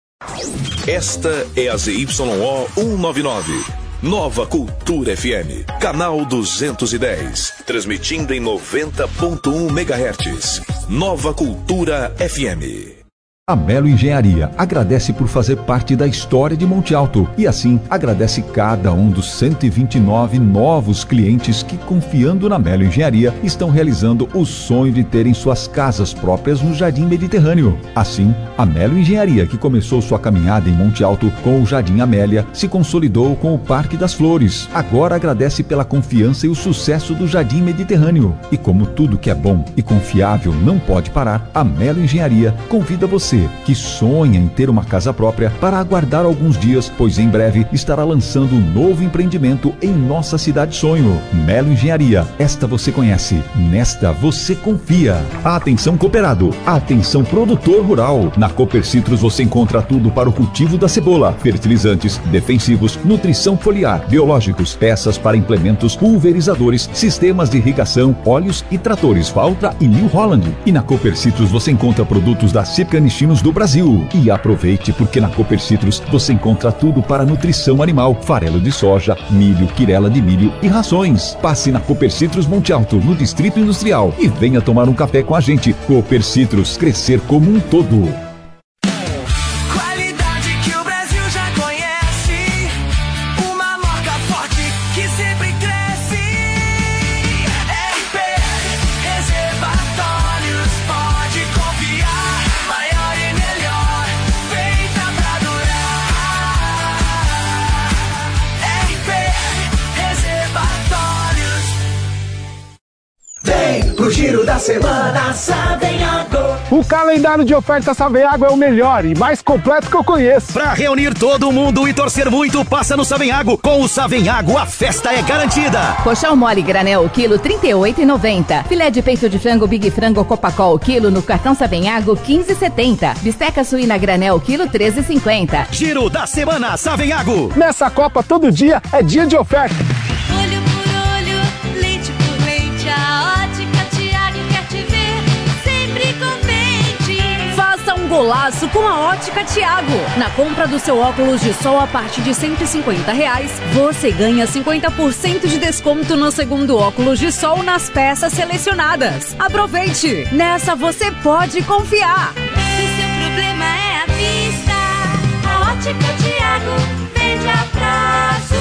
Esta é a Z Y O cento e noventa e nove. Nova Cultura F M, canal duzentos e dez, transmitindo em noventa ponto um megahertz. Nova Cultura F M. A Melo Engenharia agradece por fazer parte da história de Monte Alto e assim agradece cada um dos cento e vinte e nove novos clientes que, confiando na Melo Engenharia, estão realizando o sonho de terem suas casas próprias no Jardim Mediterrâneo. Assim, a Melo Engenharia, que começou sua caminhada em Monte Alto com o Jardim Amélia, se consolidou com o Parque das Flores. Agora agradece pela confiança e o sucesso do Jardim Mediterrâneo. E como tudo que é bom e confiável não pode parar, a Melo Engenharia convida você que sonha em ter uma casa própria para aguardar alguns dias, pois em breve estará lançando um novo empreendimento em nossa cidade sonho. Melo Engenharia, esta você conhece, nesta você confia. Atenção cooperado, atenção produtor rural. Na Cooper Citrus você encontra tudo para o cultivo da cebola, fertilizantes, defensivos, nutrição foliar, biológicos, peças para implementos, pulverizadores, sistemas de irrigação, óleos e tratores Valtra e New Holland. E na Cooper Citrus você encontra produtos da Cipcanichinos do Brasil. E aproveite, porque na Cooper Citrus você encontra tudo para nutrição animal, farelo de soja, milho, quirela de milho e rações. Passe na Cooper Citrus Monte Alto, no Distrito Industrial, e venha tomar um café com a gente. Cooper Citrus, crescer como um todo. Pro giro da semana, Savenhago. O calendário de ofertas Savenhago é o melhor e mais completo que eu conheço. Pra reunir todo mundo e torcer muito, passa no Savenhago. Com o Savenhago, a festa é garantida. Colchão mole granel, quilo trinta e oito reais e noventa centavos. Filé de peito de frango Big Frango Copacol, quilo no cartão Savenhago, quinze reais e setenta centavos. Bisteca suína granel, quilo treze reais e cinquenta centavos. Giro da semana, Savenhago. Nessa Copa, todo dia é dia de oferta. Olho por olho, leite por leite, a ótica Tiago quer te ver sempre contente. Faça um golaço com a Ótica Tiago. Na compra do seu óculos de sol a partir de cento e cinquenta reais, você ganha cinquenta por cento de desconto no segundo óculos de sol nas peças selecionadas. Aproveite! Nessa você pode confiar. Se seu problema é a vista, a Ótica Tiago vende a prazo.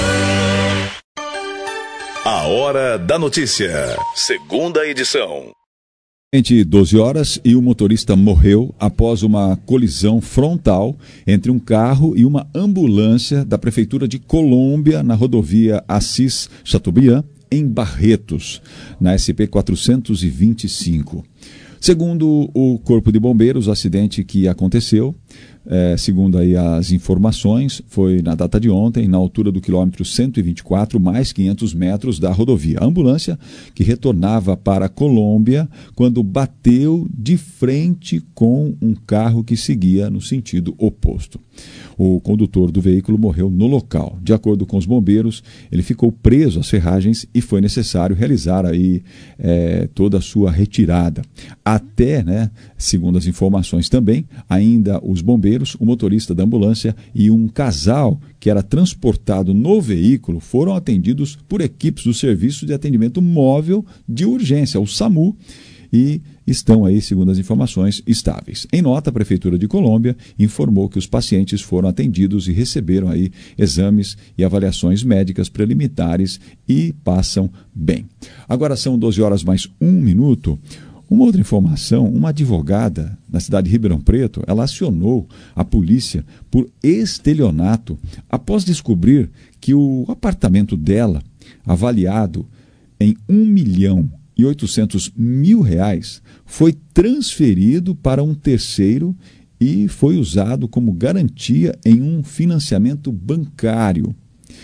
A Hora da Notícia, segunda edição. doze horas e o motorista morreu após uma colisão frontal entre um carro e uma ambulância da Prefeitura de Colômbia na rodovia Assis Chateaubriand, em Barretos, na S P quatrocentos e vinte e cinco. Segundo o Corpo de Bombeiros, o acidente que aconteceu, é, segundo aí as informações, foi na data de ontem, na altura do quilômetro cento e vinte e quatro, mais quinhentos metros da rodovia. A ambulância que retornava para a Colômbia quando bateu de frente com um carro que seguia no sentido oposto. O condutor do veículo morreu no local. De acordo com os bombeiros, ele ficou preso às ferragens e foi necessário realizar aí é, toda a sua retirada. Até, né, segundo as informações também, ainda os bombeiros, o motorista da ambulância e um casal que era transportado no veículo foram atendidos por equipes do Serviço de Atendimento Móvel de Urgência, o SAMU, e estão aí, segundo as informações, estáveis. Em nota, a Prefeitura de Colômbia informou que os pacientes foram atendidos e receberam aí exames e avaliações médicas preliminares e passam bem. Agora são doze horas mais um minuto. Uma outra informação, uma advogada na cidade de Ribeirão Preto, ela acionou a polícia por estelionato após descobrir que o apartamento dela, avaliado em um milhão e oitocentos mil reais, foi transferido para um terceiro e foi usado como garantia em um financiamento bancário.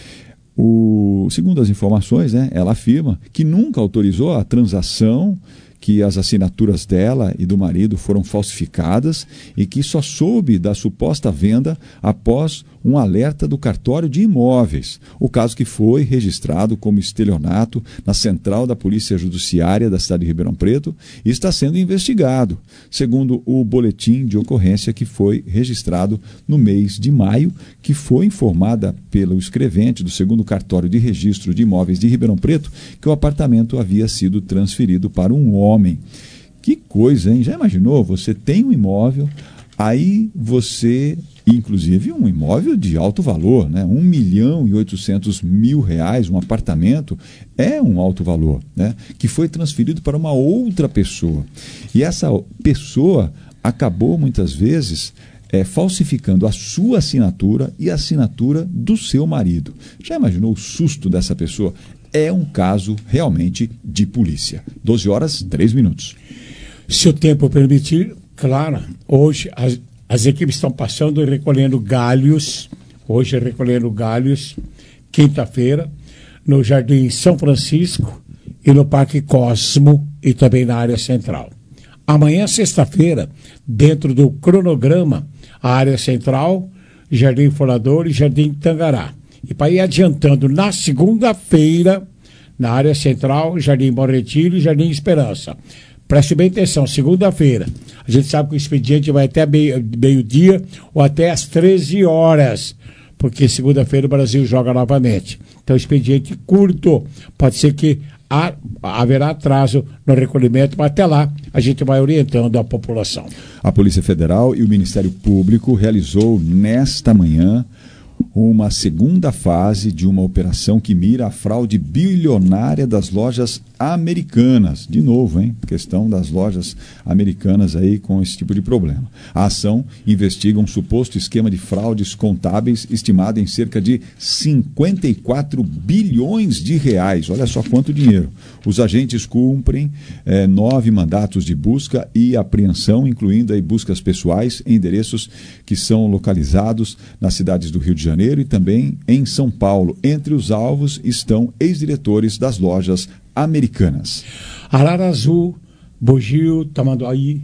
O, segundo as informações, né, ela afirma que nunca autorizou a transação, que as assinaturas dela e do marido foram falsificadas e que só soube da suposta venda após um alerta do cartório de imóveis. O caso que foi registrado como estelionato na central da Polícia Judiciária da cidade de Ribeirão Preto e está sendo investigado, segundo o boletim de ocorrência que foi registrado no mês de maio, que foi informada pelo escrevente do segundo cartório de registro de imóveis de Ribeirão Preto que o apartamento havia sido transferido para um homem. Que coisa, hein? Já imaginou? Você tem um imóvel, Aí você, inclusive um imóvel de alto valor, né? um milhão e oitocentos mil reais, um apartamento, é um alto valor, né? Que foi transferido para uma outra pessoa. E essa pessoa acabou muitas vezes é, falsificando a sua assinatura e a assinatura do seu marido. Já imaginou o susto dessa pessoa? É um caso realmente de polícia. doze horas, três minutos. Se o tempo permitir, claro, hoje as, as equipes estão passando e recolhendo galhos, hoje recolhendo galhos, quinta-feira, no Jardim São Francisco e no Parque Cosmo e também na área central. Amanhã, sexta-feira, dentro do cronograma, a área central, Jardim Forador e Jardim Tangará. E para ir adiantando, na segunda-feira, na área central, Jardim Bom Retiro e Jardim Esperança. Preste bem atenção, segunda-feira. A gente sabe que o expediente vai até meio, meio-dia ou até às treze horas, porque segunda-feira o Brasil joga novamente. Então, expediente curto. Pode ser que há, haverá atraso no recolhimento, mas até lá a gente vai orientando a população. A Polícia Federal e o Ministério Público realizou nesta manhã uma segunda fase de uma operação que mira a fraude bilionária das lojas americanas. De novo, hein? Questão das lojas americanas aí com esse tipo de problema. A ação investiga um suposto esquema de fraudes contábeis estimado em cerca de cinquenta e quatro bilhões de reais. Olha só quanto dinheiro. Os agentes cumprem eh, nove mandatos de busca e apreensão, incluindo aí buscas pessoais em endereços que são localizados nas cidades do Rio de Janeiro e também em São Paulo. Entre os alvos estão ex-diretores das lojas americanas. Arara Azul, Bugio, Tamanduaí,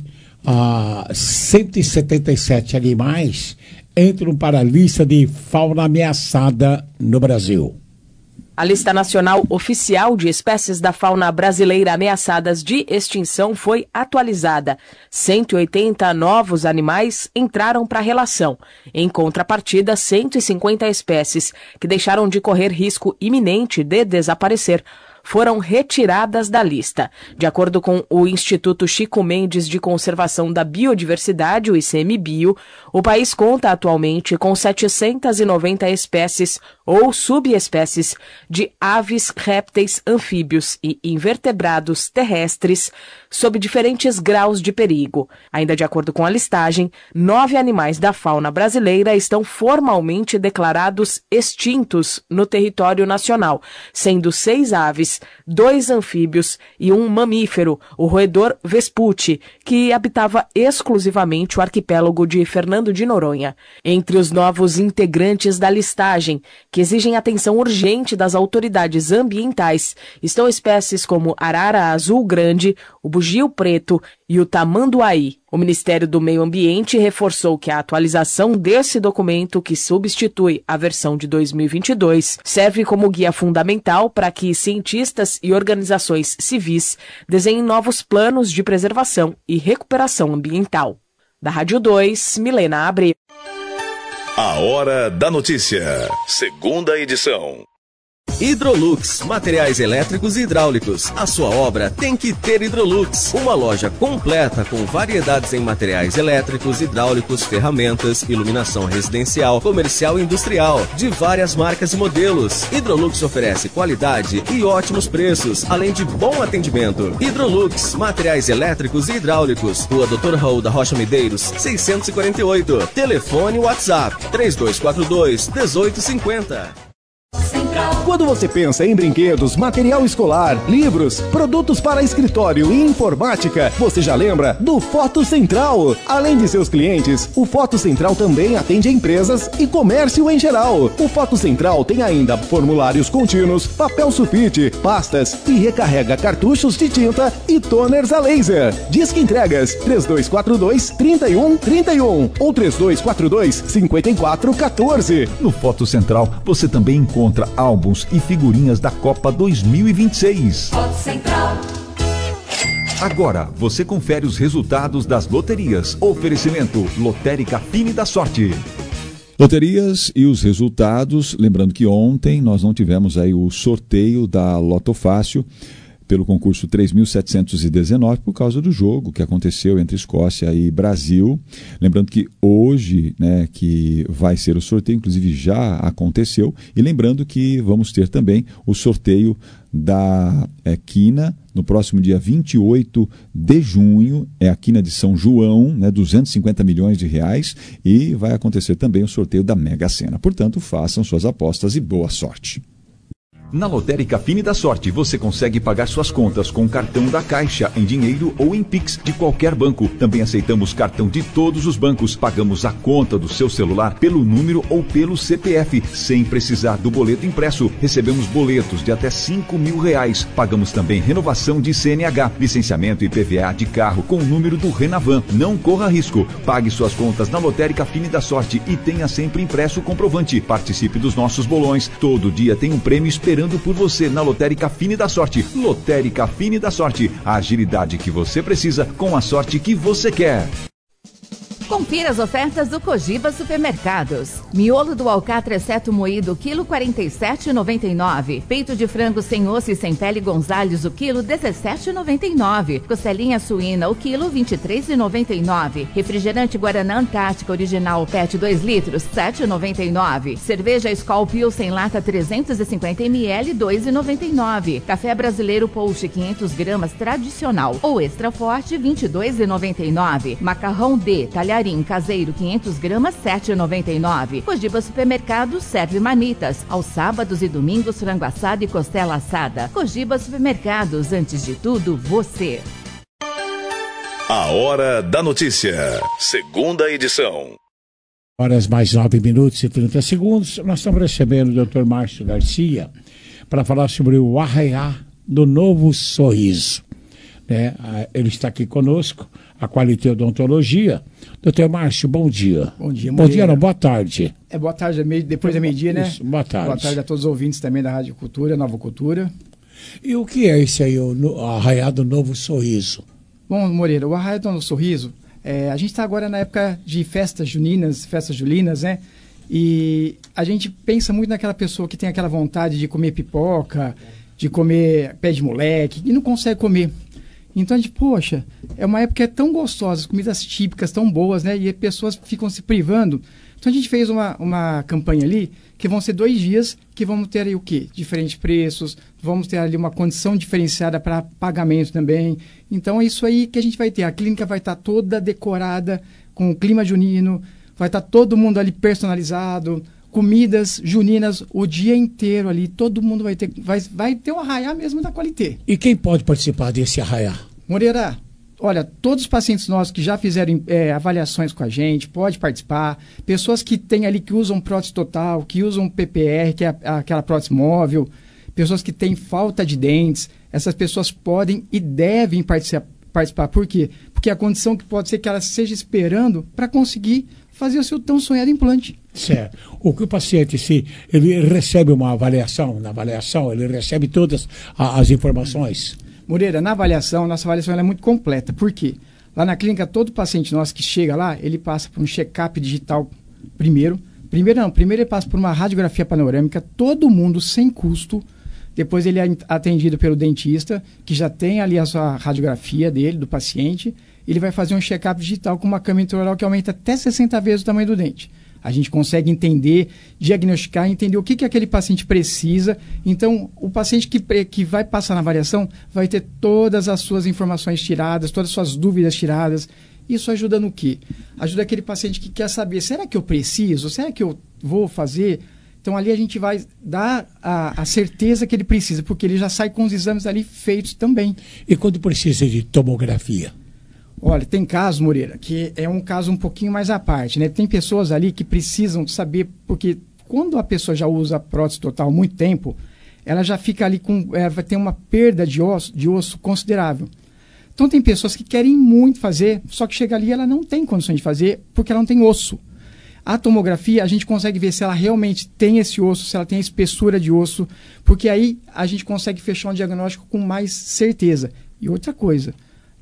ah, cento e setenta e sete animais entram para a lista de fauna ameaçada no Brasil. A lista nacional oficial de espécies da fauna brasileira ameaçadas de extinção foi atualizada. cento e oitenta novos animais entraram para a relação. Em contrapartida, cento e cinquenta espécies que deixaram de correr risco iminente de desaparecer foram retiradas da lista. De acordo com o Instituto Chico Mendes de Conservação da Biodiversidade, o ICMBio, o país conta atualmente com setecentas e noventa espécies ou subespécies de aves, répteis, anfíbios e invertebrados terrestres sob diferentes graus de perigo. Ainda de acordo com a listagem, nove animais da fauna brasileira estão formalmente declarados extintos no território nacional, sendo seis aves, dois anfíbios e um mamífero, o roedor Vespucci, que habitava exclusivamente o arquipélago de Fernando de Noronha. Entre os novos integrantes da listagem, que exigem atenção urgente das autoridades ambientais, estão espécies como arara azul grande, o bugio preto e o tamanduaí. O Ministério do Meio Ambiente reforçou que a atualização desse documento, que substitui a versão de dois mil e vinte e dois, serve como guia fundamental para que cientistas e organizações civis desenhem novos planos de preservação e recuperação ambiental. Da Rádio dois, Milena Abreu. A Hora da Notícia, segunda edição. Hidrolux, materiais elétricos e hidráulicos. A sua obra tem que ter Hidrolux. Uma loja completa com variedades em materiais elétricos, hidráulicos, ferramentas, iluminação residencial, comercial e industrial, de várias marcas e modelos. Hidrolux oferece qualidade e ótimos preços, além de bom atendimento. Hidrolux, materiais elétricos e hidráulicos. Rua doutor Raul da Rocha Medeiros, seiscentos e quarenta e oito. Telefone WhatsApp três dois quatro dois, um oito cinco zero. Quando você pensa em brinquedos, material escolar, livros, produtos para escritório e informática, você já lembra do Foto Central. Além de seus clientes, o Foto Central também atende empresas e comércio em geral. O Foto Central tem ainda formulários contínuos, papel sulfite, pastas e recarrega cartuchos de tinta e toners a laser. Disque entregas três dois quatro dois, três um três um ou três dois quatro dois, cinco quatro um quatro. No Foto Central, você também encontra álbuns e figurinhas da Copa dois mil e vinte e seis. Foto Central. Agora, você confere os resultados das loterias. Oferecimento Lotérica Fine da Sorte. Loterias e os resultados. Lembrando que ontem nós não tivemos aí o sorteio da Loto Fácil. pelo concurso três mil setecentos e dezenove, por causa do jogo que aconteceu entre Escócia e Brasil. Lembrando que hoje, né, que vai ser o sorteio, inclusive já aconteceu, e lembrando que vamos ter também o sorteio da é, quina no próximo dia vinte e oito de junho, é a quina de São João, né, duzentos e cinquenta milhões de reais, e vai acontecer também o sorteio da Mega Sena. Portanto, façam suas apostas e boa sorte. Na Lotérica Fine da Sorte, você consegue pagar suas contas com cartão da Caixa, em dinheiro ou em Pix de qualquer banco. Também aceitamos cartão de todos os bancos. Pagamos a conta do seu celular pelo número ou pelo C P F, sem precisar do boleto impresso. Recebemos boletos de até cinco mil reais. Pagamos também renovação de C N H, licenciamento e I P V A de carro com o número do Renavan. Não corra risco. Pague suas contas na Lotérica Fine da Sorte e tenha sempre impresso o comprovante. Participe dos nossos bolões. Todo dia tem um prêmio esperando por você na Lotérica Fine da Sorte. Lotérica Fine da Sorte. A agilidade que você precisa com a sorte que você quer. Confira as ofertas do Cogiba Supermercados. Miolo do alcatra exceto moído, quilo quarenta e sete reais e noventa e nove centavos. Peito de frango sem osso e sem pele Gonzales, o quilo dezessete reais e noventa e nove centavos. Costelinha suína, o quilo vinte e três reais e noventa e nove centavos. Refrigerante Guaraná Antártica Original P E T dois litros, sete reais e noventa e nove centavos. Cerveja Skol Pil sem lata trezentos e cinquenta mililitros, dois reais e noventa e nove centavos. Café Brasileiro Pouche quinhentas gramas tradicional ou extra forte, vinte e dois reais e noventa e nove centavos. Macarrão D, talharim caseiro quinhentas gramas, sete reais e noventa e nove centavos. Cogiba Supermercado serve manitas. Aos sábados e domingos, frango assado e costela assada. Cogiba Supermercados, antes de tudo, você. A Hora da Notícia, segunda edição. Horas mais nove minutos e trinta segundos. Nós estamos recebendo o doutor Márcio Garcia para falar sobre o arraiar do novo sorriso. Né? Ele está aqui conosco, a Qualité Odontologia. doutor Márcio, bom dia. Bom dia, Bom dia, não, boa tarde. É boa tarde, depois da meio-dia, né? Isso, boa tarde. Boa tarde a todos os ouvintes também da Rádio Cultura, Nova Cultura. E o que é esse aí, o arraiar do novo sorriso? Bom, Moreira, o arraiar do novo sorriso, é, a gente está agora na época de festas juninas, festas julinas, né? E a gente pensa muito naquela pessoa que tem aquela vontade de comer pipoca, de comer pé de moleque, e não consegue comer. Então a gente, poxa, é uma época que é tão gostosa, as comidas típicas tão boas, né? E as pessoas ficam se privando. Então a gente fez uma, uma campanha ali, que vão ser dois dias, que vamos ter aí o quê? Diferentes preços, vamos ter ali uma condição diferenciada para pagamento também. Então é isso aí que a gente vai ter. A clínica vai estar toda decorada com o clima junino, vai estar todo mundo ali personalizado, comidas juninas o dia inteiro ali, todo mundo vai ter, vai, vai ter um arraiar mesmo da Qualité. E quem pode participar desse arraiar? Moreira, olha, todos os pacientes nossos que já fizeram é, avaliações com a gente, pode participar. Pessoas que têm ali, que usam prótese total, que usam P P R, que é a, aquela prótese móvel, pessoas que têm falta de dentes, essas pessoas podem e devem participar. participar. Por quê? Porque a condição que pode ser que ela esteja esperando para conseguir fazer o seu tão sonhado implante. Certo. O que o paciente, se ele recebe uma avaliação, na avaliação ele recebe todas a, as informações? Moreira, na avaliação, nossa avaliação ela é muito completa. Por quê? Lá na clínica, todo paciente nosso que chega lá, ele passa por um check-up digital primeiro. Primeiro não, primeiro ele passa por uma radiografia panorâmica, todo mundo sem custo. Depois ele é atendido pelo dentista, que já tem ali a sua radiografia dele, do paciente. Ele vai fazer um check-up digital com uma câmera intraoral que aumenta até sessenta vezes o tamanho do dente. A gente consegue entender, diagnosticar, entender o que, que aquele paciente precisa. Então, o paciente que, que vai passar na avaliação vai ter todas as suas informações tiradas, todas as suas dúvidas tiradas. Isso ajuda no quê? Ajuda aquele paciente que quer saber, será que eu preciso? Será que eu vou fazer? Então, ali a gente vai dar a, a certeza que ele precisa, porque ele já sai com os exames ali feitos também. E quando precisa de tomografia? Olha, tem casos, Moreira, que é um caso um pouquinho mais à parte, né? Tem pessoas ali que precisam saber, porque quando a pessoa já usa a prótese total há muito tempo, ela já fica ali com, é, vai ter uma perda de osso, de osso considerável. Então tem pessoas que querem muito fazer, só que chega ali e ela não tem condições de fazer, porque ela não tem osso. A tomografia, a gente consegue ver se ela realmente tem esse osso, se ela tem a espessura de osso, porque aí a gente consegue fechar um diagnóstico com mais certeza. E outra coisa,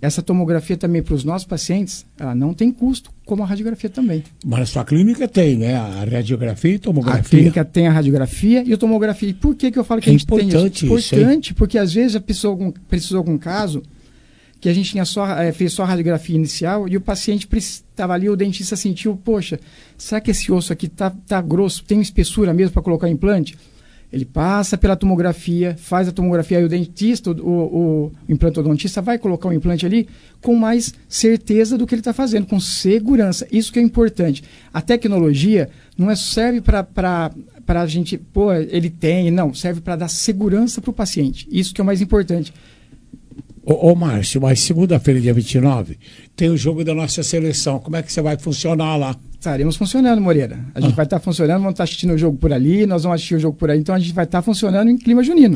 essa tomografia também para os nossos pacientes, ela não tem custo, como a radiografia também. Mas a sua clínica tem, né? A radiografia e tomografia. A clínica tem a radiografia e a tomografia. E por que, que eu falo que é a gente tem isso? Importante isso. Importante, porque às vezes a pessoa precisou de algum caso que a gente tinha só, é, fez só a radiografia inicial e o paciente estava ali, o dentista sentiu, poxa, será que esse osso aqui tá, tá grosso, tem espessura mesmo para colocar implante? Ele passa pela tomografia, faz a tomografia, aí o dentista, o, o, o implantodontista vai colocar o implante ali com mais certeza do que ele está fazendo, com segurança. Isso que é importante. A tecnologia não é, serve para a gente, pô, ele tem, não, serve para dar segurança para o paciente. Isso que é o mais importante. Ô, ô Márcio, mas segunda-feira, dia vinte e nove, tem o jogo da nossa seleção. Como é que você vai funcionar lá? Estaremos funcionando, Moreira. A gente ah. vai estar tá funcionando, vamos estar tá assistindo o jogo por ali, nós vamos assistir o jogo por aí, então a gente vai estar tá funcionando em clima junino.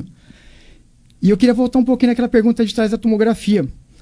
E eu queria voltar um pouquinho naquela pergunta de trás da tomografia.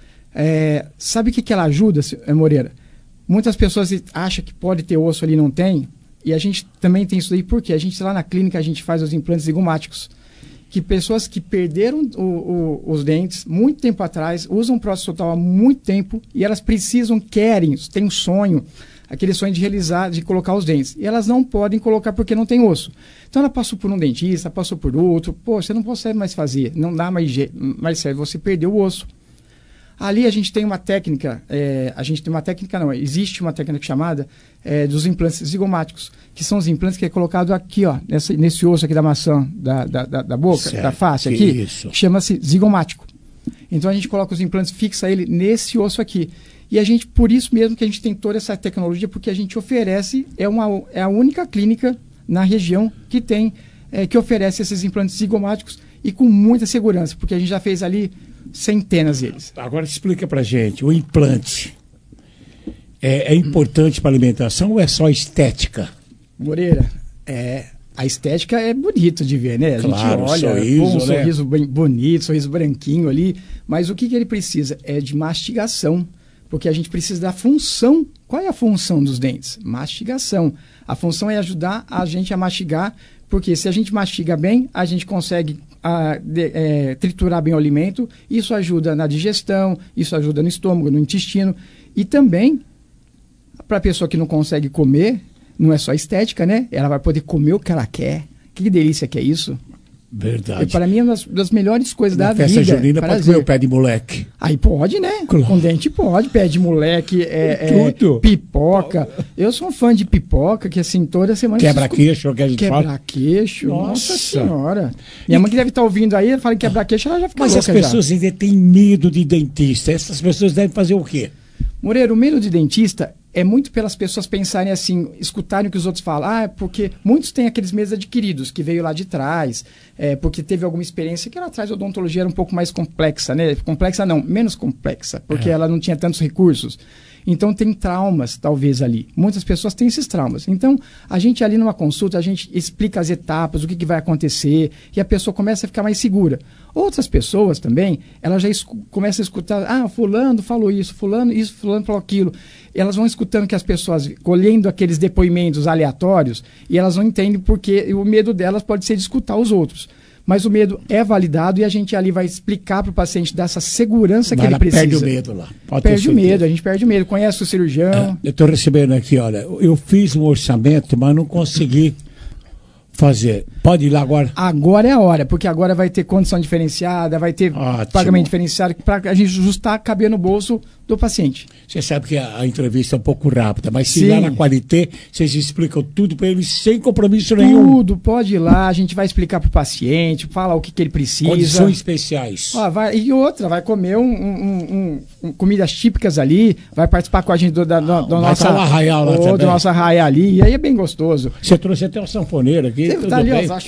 É, sabe o que, que ela ajuda, Moreira? Muitas pessoas acham que pode ter osso ali e não tem, e a gente também tem isso daí, porque a gente lá na clínica a gente faz os implantes zigomáticos, que pessoas que perderam o, o, os dentes muito tempo atrás, usam prótese total há muito tempo, e elas precisam, querem, têm um sonho, aquele sonho de realizar, de colocar os dentes. E elas não podem colocar porque não tem osso. Então ela passou por um dentista, passou por outro, pô, você não consegue mais fazer, não dá mais jeito, mais certo, você perdeu o osso. Ali a gente tem uma técnica, é, a gente tem uma técnica não, existe uma técnica chamada é, dos implantes zigomáticos, que são os implantes que é colocado aqui, ó, nessa, nesse osso aqui da maçã, da, da, da, da boca, certo, da face aqui, isso. Chama-se zigomático. Então a gente coloca os implantes, fixa ele nesse osso aqui. E a gente, por isso mesmo que a gente tem toda essa tecnologia, porque a gente oferece, é, uma, é a única clínica na região que tem, é, que oferece esses implantes zigomáticos e com muita segurança, porque a gente já fez ali centenas deles. Agora explica pra gente, o implante é, é importante para alimentação ou é só estética? Moreira, é, a estética é bonito de ver, né? A claro, gente olha, sorriso, pô, um né? sorriso bem bonito, sorriso branquinho ali, mas o que, que ele precisa? É de mastigação. Porque a gente precisa da função. Qual é a função dos dentes? Mastigação. A função é ajudar a gente a mastigar, porque se a gente mastiga bem, a gente consegue a, de, é, triturar bem o alimento. Isso ajuda na digestão, isso ajuda no estômago, no intestino. E também, para a pessoa que não consegue comer, não é só estética, né? Ela vai poder comer o que ela quer. Que delícia que é isso. Verdade. E para mim é uma das, das melhores coisas na da festa vida. Junina pode comer o pé de moleque. Aí pode, né? Claro. Com dente pode, pé de moleque, é, é, pipoca. Eu sou um fã de pipoca, que assim, toda semana... Quebra-queixo, que a gente quebra fala. Quebra-queixo, nossa. nossa senhora. Minha mãe que deve estar ouvindo aí, fala que quebra-queixo, ela já fica Mas louca as pessoas já. ainda têm medo de dentista. Essas pessoas devem fazer o quê? Moreira, o medo de dentista é muito pelas pessoas pensarem assim, escutarem o que os outros falam. Ah, é porque muitos têm aqueles medos adquiridos, que veio lá de trás, é, porque teve alguma experiência que lá atrás a odontologia era um pouco mais complexa, né? Complexa não, menos complexa, porque é. ela não tinha tantos recursos. Então tem traumas, talvez, ali. Muitas pessoas têm esses traumas. Então, a gente ali numa consulta, a gente explica as etapas, o que, que vai acontecer, e a pessoa começa a ficar mais segura. Outras pessoas também, elas já começam a escutar, ah, fulano falou isso, fulano isso, fulano falou aquilo. Elas vão escutando que as pessoas, colhendo aqueles depoimentos aleatórios, e elas não entendem porque o medo delas pode ser de escutar os outros. Mas o medo é validado e a gente ali vai explicar para o paciente dessa segurança que Mas ele precisa. Perde o medo lá. Pode perde o medo, a gente perde o medo. Conhece o cirurgião. É, eu estou recebendo aqui, olha, eu fiz um orçamento, mas não consegui fazer. Pode ir lá agora? Agora é a hora, porque agora vai ter condição diferenciada, vai ter Ótimo. pagamento diferenciado, para a gente ajustar, caber no bolso do paciente. Você sabe que a, a entrevista é um pouco rápida, mas se Sim. lá na Qualité, vocês explicam tudo para ele sem compromisso nenhum. Tudo, pode ir lá, a gente vai explicar para o paciente, falar o que, que ele precisa. Condições especiais. Ó, vai, e outra, vai comer um, um, um, um, comidas típicas ali, vai participar com a gente do, da, do, do, vai nossa, arraial lá do, do nosso arraial ali, e aí é bem gostoso. Você trouxe até uma sanfoneira aqui, Você tudo tá ali, bem? Ó,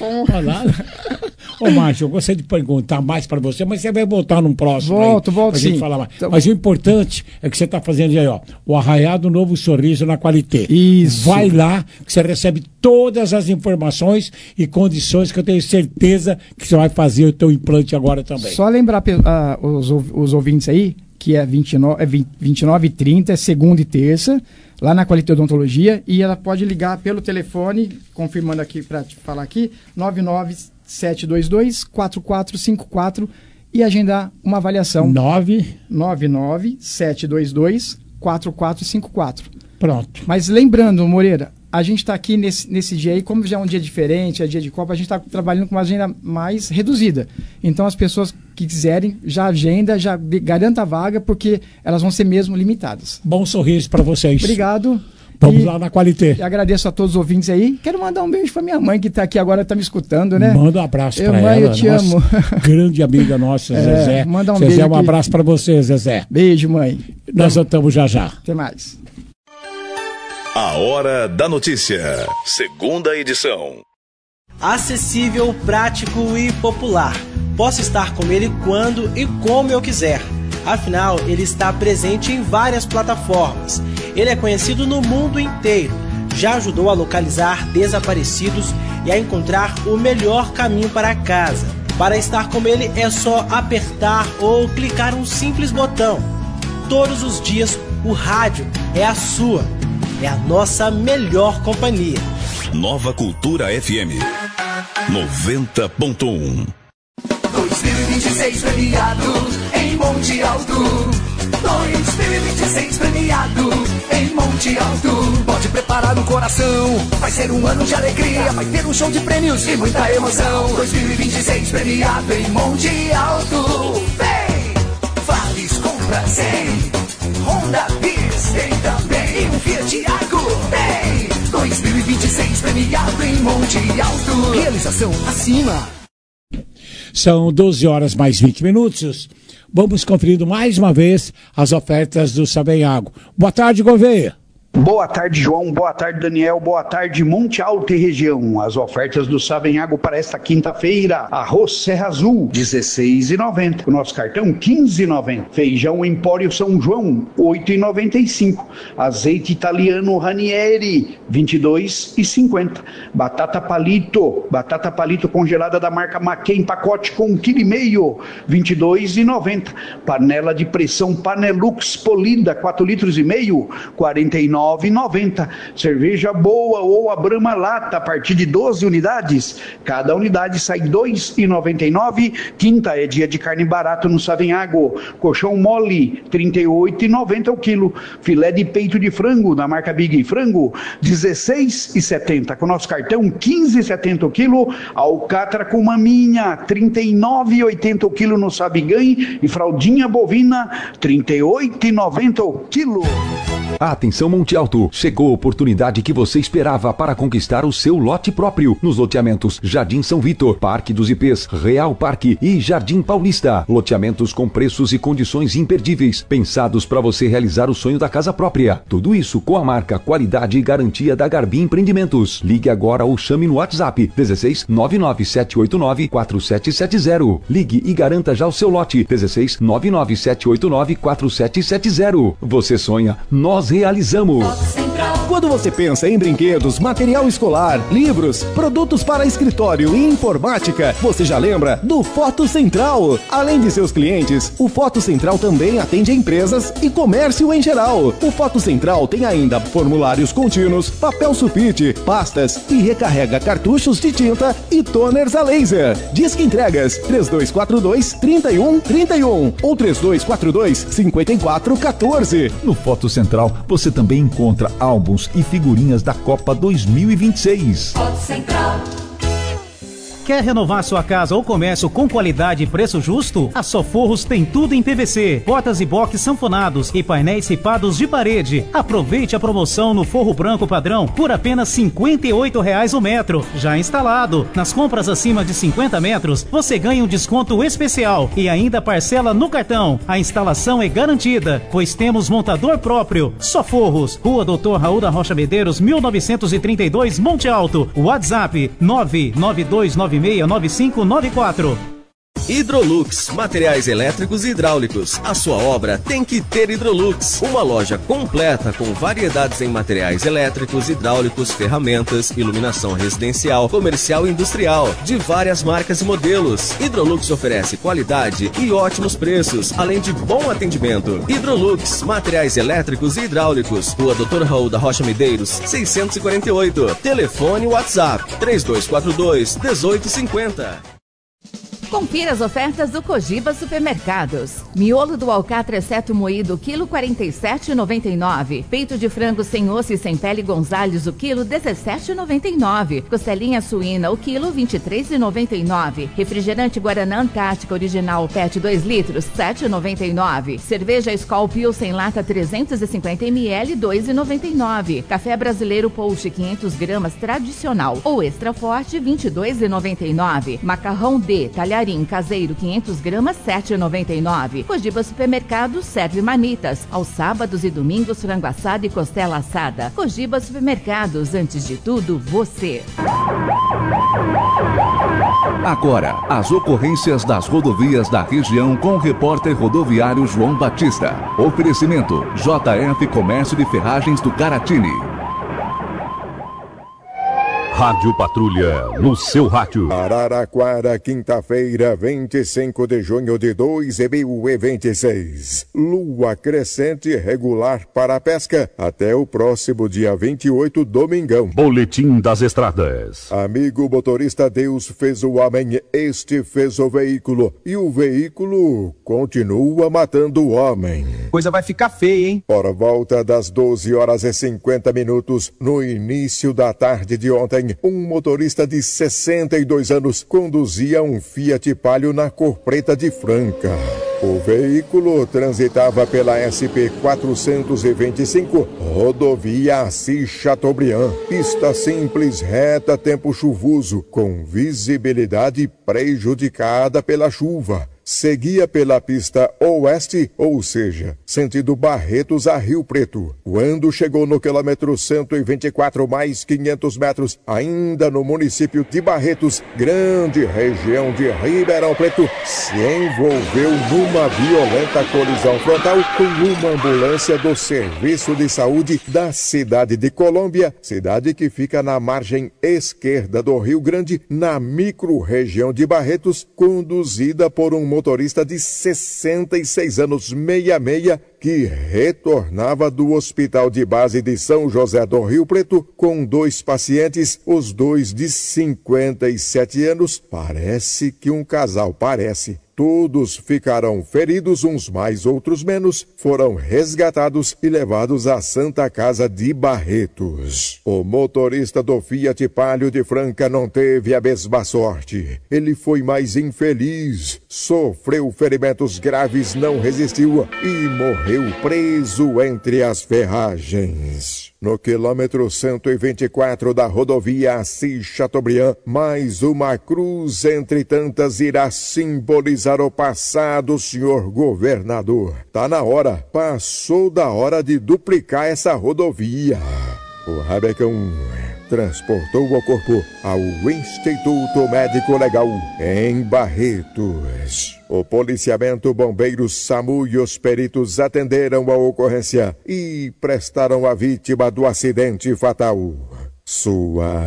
Ô, Márcio, eu gostaria de perguntar mais para você, mas você vai voltar num próximo. Volto, aí, volto pra sim. Gente falar mais. Então, mas o importante é que você está fazendo aí, ó, o Arraiado Novo Sorriso na Qualité. Isso. Vai lá, que você recebe todas as informações e condições que eu tenho certeza que você vai fazer o teu implante agora também. Só lembrar uh, os, os ouvintes aí, que é vinte e nove, é vinte e nove e trinta, é segunda e terça, lá na Qualité Odontologia, e ela pode ligar pelo telefone, confirmando aqui para te falar aqui, nove nove sete dois dois, quatro quatro cinco quatro, e agendar uma avaliação. nove nove nove sete dois dois quatro quatro cinco quatro. Pronto. Mas lembrando, Moreira, a gente está aqui nesse, nesse dia aí, como já é um dia diferente, é dia de Copa, a gente está trabalhando com uma agenda mais reduzida. Então as pessoas que quiserem, já agenda, já garanta a vaga, porque elas vão ser mesmo limitadas. Bom sorriso para vocês. Obrigado. Vamos e, lá na Qualité. E agradeço a todos os ouvintes aí. Quero mandar um beijo para minha mãe, que está aqui agora, está me escutando, né? Manda um abraço para ela. Eu te nossa, amo. Grande amiga nossa, é, Zezé. Manda um Zezé, beijo um aqui. abraço para você, Zezé. Beijo, mãe. Nós voltamos já já. Até mais. A Hora da Notícia, segunda edição. Acessível, prático e popular. Posso estar com ele quando e como eu quiser. Afinal, ele está presente em várias plataformas. Ele é conhecido no mundo inteiro. Já ajudou a localizar desaparecidos e a encontrar o melhor caminho para casa. Para estar com ele é só apertar ou clicar um simples botão. Todos os dias, o rádio é a sua. É a nossa melhor companhia. Nova Cultura F M noventa ponto um. dois mil e vinte e seis premiado em Monte Alto. dois mil e vinte e seis premiado em Monte Alto. Pode preparar o coração, vai ser um ano de alegria. Vai ter um show de prêmios e muita emoção. dois mil e vinte e seis premiado em Monte Alto. Vem! Vales compra cem. Honda Bis tem também. E um Fiat Argo tem. dois mil e vinte e seis premiado em Monte Alto. Realização acima. São doze horas mais vinte minutos. Vamos conferindo mais uma vez as ofertas do Savenhago. Boa tarde, Gouveia. Boa tarde, João. Boa tarde, Daniel. Boa tarde, Monte Alto e região. As ofertas do Savenhago para esta quinta-feira. Arroz Serra Azul, dezesseis reais e noventa centavos. O nosso cartão, quinze reais e noventa centavos. Feijão Empório São João, oito reais e noventa e cinco centavos. Azeite italiano Ranieri, vinte e dois reais e cinquenta centavos. Batata palito, batata palito congelada da marca Maquin, pacote com um vírgula cinco quilo, vinte e dois reais e noventa centavos. Panela de pressão Panelux polida, quatro litros e meio, quarenta e nove reais e noventa centavos. Cerveja boa ou a Brahma lata a partir de doze unidades. Cada unidade sai dois reais e noventa e nove centavos. Quinta é dia de carne barato no Savenhago. Colchão mole, trinta e oito reais e noventa centavos o quilo. Filé de peito de frango da marca Big Frango, dezesseis reais e setenta centavos. Com nosso cartão, quinze reais e setenta centavos o quilo. Alcatra com maminha, trinta e nove reais e oitenta centavos o quilo no Sabiganhe. E fraldinha bovina, trinta e oito reais e noventa centavos o quilo. Atenção, Monte Alto, chegou a oportunidade que você esperava para conquistar o seu lote próprio nos loteamentos Jardim São Vitor, Parque dos Ipês, Real Parque e Jardim Paulista. Loteamentos com preços e condições imperdíveis, pensados para você realizar o sonho da casa própria. Tudo isso com a marca, qualidade e garantia da Garbi Empreendimentos. Ligue agora ou chame no WhatsApp dezesseis nove nove sete oito nove quatro sete sete zero. Ligue e garanta já o seu lote dezesseis nove nove sete oito nove quatro sete sete zero. Você sonha, nós realizamos. Quando você pensa em brinquedos, material escolar, livros, produtos para escritório e informática, você já lembra do Foto Central. Além de seus clientes, o Foto Central também atende empresas e comércio em geral. O Foto Central tem ainda formulários contínuos, papel sulfite, pastas e recarrega cartuchos de tinta e toners a laser. Disque entregas três dois quatro dois, três um três um ou três dois quatro dois, cinco quatro um quatro. No Foto Central, você também encontra álbuns e figurinhas da Copa dois mil e vinte e seis. Foto Central. Quer renovar sua casa ou comércio com qualidade e preço justo? A Soforros tem tudo em P V C, portas e box sanfonados e painéis ripados de parede. Aproveite a promoção no forro branco padrão por apenas cinquenta e oito reais o metro, já instalado. Nas compras acima de cinquenta metros, você ganha um desconto especial e ainda parcela no cartão. A instalação é garantida, pois temos montador próprio. Soforros, Rua doutor Raul da Rocha Medeiros, mil novecentos e trinta e dois, Monte Alto. WhatsApp nove nove dois nove seis nove cinco nove quatro. Hidrolux, materiais elétricos e hidráulicos. A sua obra tem que ter Hidrolux. Uma loja completa com variedades em materiais elétricos, hidráulicos, ferramentas, iluminação residencial, comercial e industrial, de várias marcas e modelos. Hidrolux oferece qualidade e ótimos preços, além de bom atendimento. Hidrolux, materiais elétricos e hidráulicos. Rua doutor Raul da Rocha Medeiros, seiscentos e quarenta e oito. Telefone WhatsApp três dois quatro dois, um oito cinco zero. Confira as ofertas do Cogiba Supermercados. Miolo do alcatra exceto moído, quilo quarenta e sete reais e noventa e nove centavos. Peito de frango sem osso e sem pele Gonzales, o quilo dezessete reais e noventa e nove centavos. Costelinha suína, o quilo vinte e três reais e noventa e nove centavos. Refrigerante Guaraná Antártica Original P E T dois litros, sete reais e noventa e nove centavos. Cerveja Skol Pil sem lata trezentos e cinquenta mililitros, dois reais e noventa e nove centavos. Café Brasileiro Pouche quinhentas gramas tradicional ou extra forte, vinte e dois reais e noventa e nove centavos. Macarrão D talharim caseiro quinhentas gramas, sete reais e noventa e nove centavos. Cogiba Supermercado serve manitas. Aos sábados e domingos, frango assado e costela assada. Cogiba Supermercados, antes de tudo, você. Agora, as ocorrências das rodovias da região com o repórter rodoviário João Batista. Oferecimento J F Comércio de Ferragens do Caratini. Rádio Patrulha, no seu rádio. Araraquara, quinta-feira, vinte e cinco de junho de dois mil e vinte e seis. Lua crescente regular para a pesca até o próximo dia vinte e oito, domingão. Boletim das Estradas. Amigo motorista, Deus fez o homem, este fez o veículo. E o veículo continua matando o homem. Coisa vai ficar feia, hein? Por volta das doze horas e cinquenta minutos, no início da tarde de ontem, um motorista de sessenta e dois anos conduzia um Fiat Palio na cor preta de Franca. O veículo transitava pela S P quatrocentos e vinte e cinco, rodovia Assis Chateaubriand, pista simples, reta, tempo chuvoso, com visibilidade prejudicada pela chuva. Seguia pela pista oeste, ou seja, sentido Barretos a Rio Preto. Quando chegou no quilômetro cento e vinte e quatro mais quinhentos metros, ainda no município de Barretos, grande região de Ribeirão Preto, se envolveu numa violenta colisão frontal com uma ambulância do Serviço de Saúde da cidade de Colômbia, cidade que fica na margem esquerda do Rio Grande, na micro-região de Barretos, conduzida por um motorista de sessenta e seis anos, sessenta e seis, que retornava do Hospital de Base de São José do Rio Preto com dois pacientes, os dois de cinquenta e sete anos. Parece que um casal, parece. Todos ficaram feridos, uns mais, outros menos, foram resgatados e levados à Santa Casa de Barretos. O motorista do Fiat Palio de Franca não teve a mesma sorte. Ele foi mais infeliz, sofreu ferimentos graves, não resistiu e morreu preso entre as ferragens. No quilômetro cento e vinte e quatro da rodovia Assis Chateaubriand, mais uma cruz entre tantas irá simbolizar o passado, senhor governador. Tá na hora, passou da hora de duplicar essa rodovia. O Rabecão transportou o corpo ao Instituto Médico Legal em Barretos. O policiamento, bombeiros, SAMU e os peritos atenderam a ocorrência e prestaram à vítima do acidente fatal sua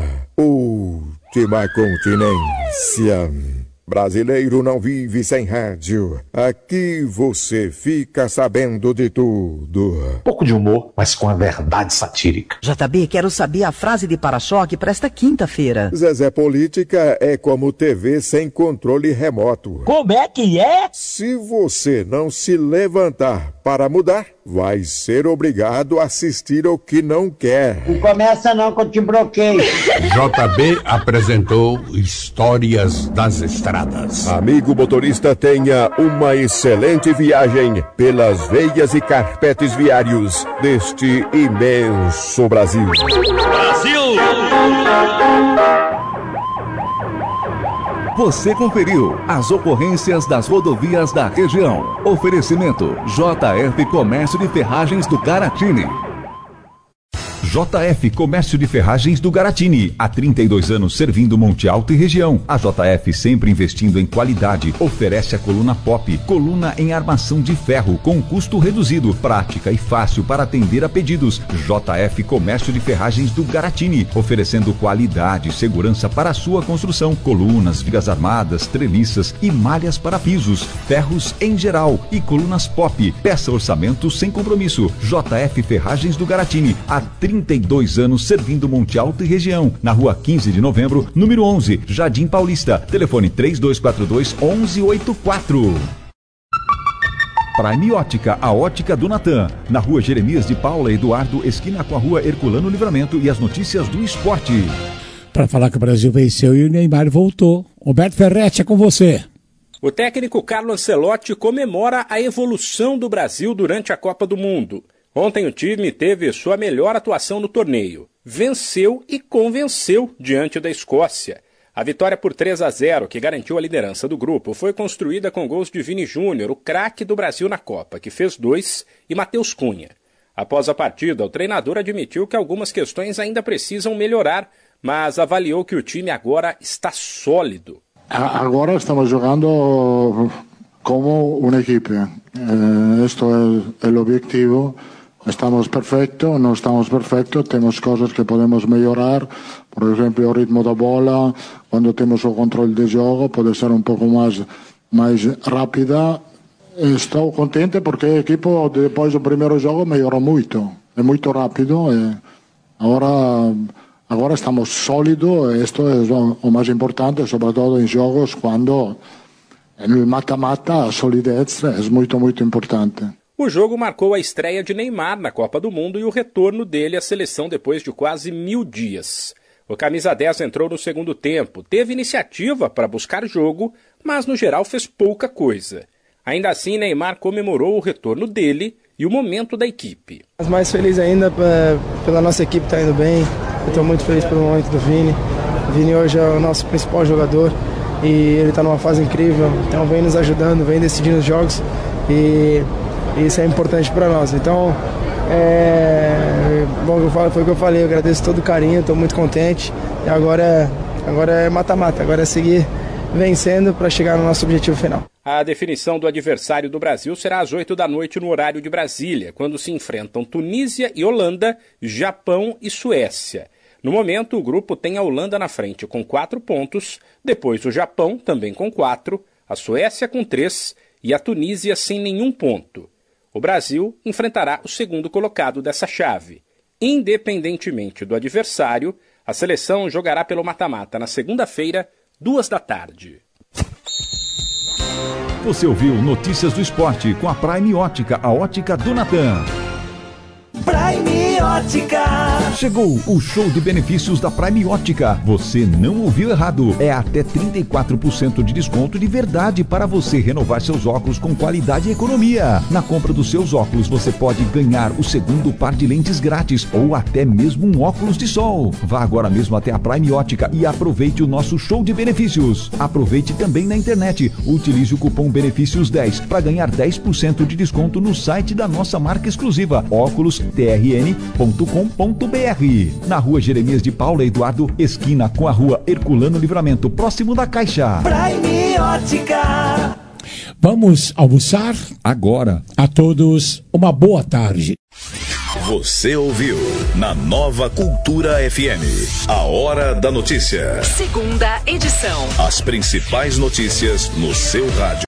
última continência. Brasileiro não vive sem rádio. Aqui você fica sabendo de tudo. Pouco de humor, mas com a verdade satírica. J B, quero saber a frase de para-choque para esta quinta-feira. Zezé, política é como T V sem controle remoto. Como é que é? Se você não se levantar para mudar, vai ser obrigado a assistir o que não quer. Não começa não que eu te bloqueio. J B apresentou Histórias das Estradas. Amigo motorista, tenha uma excelente viagem pelas veias e carpetes viários deste imenso Brasil. Brasil! Você conferiu as ocorrências das rodovias da região. Oferecimento J F Comércio de Ferragens do Caratini. J F Comércio de Ferragens do Garatini, há trinta e dois anos servindo Monte Alto e região. A J F sempre investindo em qualidade, oferece a coluna Pop, coluna em armação de ferro com custo reduzido, prática e fácil para atender a pedidos. J F Comércio de Ferragens do Garatini, oferecendo qualidade e segurança para a sua construção, colunas, vigas armadas, treliças e malhas para pisos, ferros em geral e colunas Pop. Peça orçamento sem compromisso. J F Ferragens do Garatini, há trinta trinta e dois anos servindo Monte Alto e região. Na rua quinze de novembro, número onze, Jardim Paulista. Telefone três dois quatro dois, onze oitenta e quatro. Prime Ótica, a ótica do Natan. Na rua Jeremias de Paula Eduardo, esquina com a rua Herculano Livramento, e as notícias do esporte. Para falar que o Brasil venceu e o Neymar voltou. Roberto Ferretti, é com você. O técnico Carlo Ancelotti comemora a evolução do Brasil durante a Copa do Mundo. Ontem o time teve sua melhor atuação no torneio. Venceu e convenceu diante da Escócia. A vitória por três a zero, que garantiu a liderança do grupo, foi construída com gols de Vini Júnior, o craque do Brasil na Copa, que fez dois, e Matheus Cunha. Após a partida, o treinador admitiu que algumas questões ainda precisam melhorar, mas avaliou que o time agora está sólido. Agora estamos jogando como uma equipe. Eh, esto é o objetivo. Estamos perfectos, não estamos perfectos, temos coisas que podemos melhorar, por exemplo, o ritmo da bola, quando temos o controle de jogo, pode ser um pouco mais, mais rápida. Estou contente porque a equipe, depois do primeiro jogo, melhorou muito, é muito rápido, e agora, agora estamos sólidos, isto é o mais importante, sobretudo em jogos, quando no mata-mata a solidez é muito, muito importante. O jogo marcou a estreia de Neymar na Copa do Mundo e o retorno dele à seleção depois de quase mil dias. O camisa dez entrou no segundo tempo, teve iniciativa para buscar jogo, mas no geral fez pouca coisa. Ainda assim, Neymar comemorou o retorno dele e o momento da equipe. Mas mais feliz ainda pela nossa equipe estar indo bem. Eu estou muito feliz pelo momento do Vini. O Vini hoje é o nosso principal jogador e ele está numa fase incrível. Então vem nos ajudando, vem decidindo os jogos e isso é importante para nós. Então, é... bom, eu falo, foi o que eu falei, eu agradeço todo o carinho, estou muito contente. E agora, agora é mata-mata, agora é seguir vencendo para chegar no nosso objetivo final. A definição do adversário do Brasil será às oito da noite no horário de Brasília, quando se enfrentam Tunísia e Holanda, Japão e Suécia. No momento, o grupo tem a Holanda na frente com quatro pontos, depois o Japão também com quatro, a Suécia com três e a Tunísia sem nenhum ponto. O Brasil enfrentará o segundo colocado dessa chave. Independentemente do adversário, a seleção jogará pelo mata-mata na segunda-feira, duas da tarde. Você ouviu Notícias do Esporte com a Prime Ótica, a ótica do Natan. Prime Ótica. Chegou o show de benefícios da Prime Ótica. Você não ouviu errado. É até trinta e quatro por cento de desconto de verdade para você renovar seus óculos com qualidade e economia. Na compra dos seus óculos, você pode ganhar o segundo par de lentes grátis ou até mesmo um óculos de sol. Vá agora mesmo até a Prime Ótica e aproveite o nosso show de benefícios. Aproveite também na internet. Utilize o cupom benefícios dez para ganhar dez por cento de desconto no site da nossa marca exclusiva, óculos t r n ponto com ponto b r. Na rua Jeremias de Paula Eduardo, esquina com a rua Herculano Livramento, próximo da Caixa. Prime Ótica. Vamos almoçar? Agora. A todos, uma boa tarde. Você ouviu na Nova Cultura F M, a Hora da Notícia. Segunda edição. As principais notícias no seu rádio.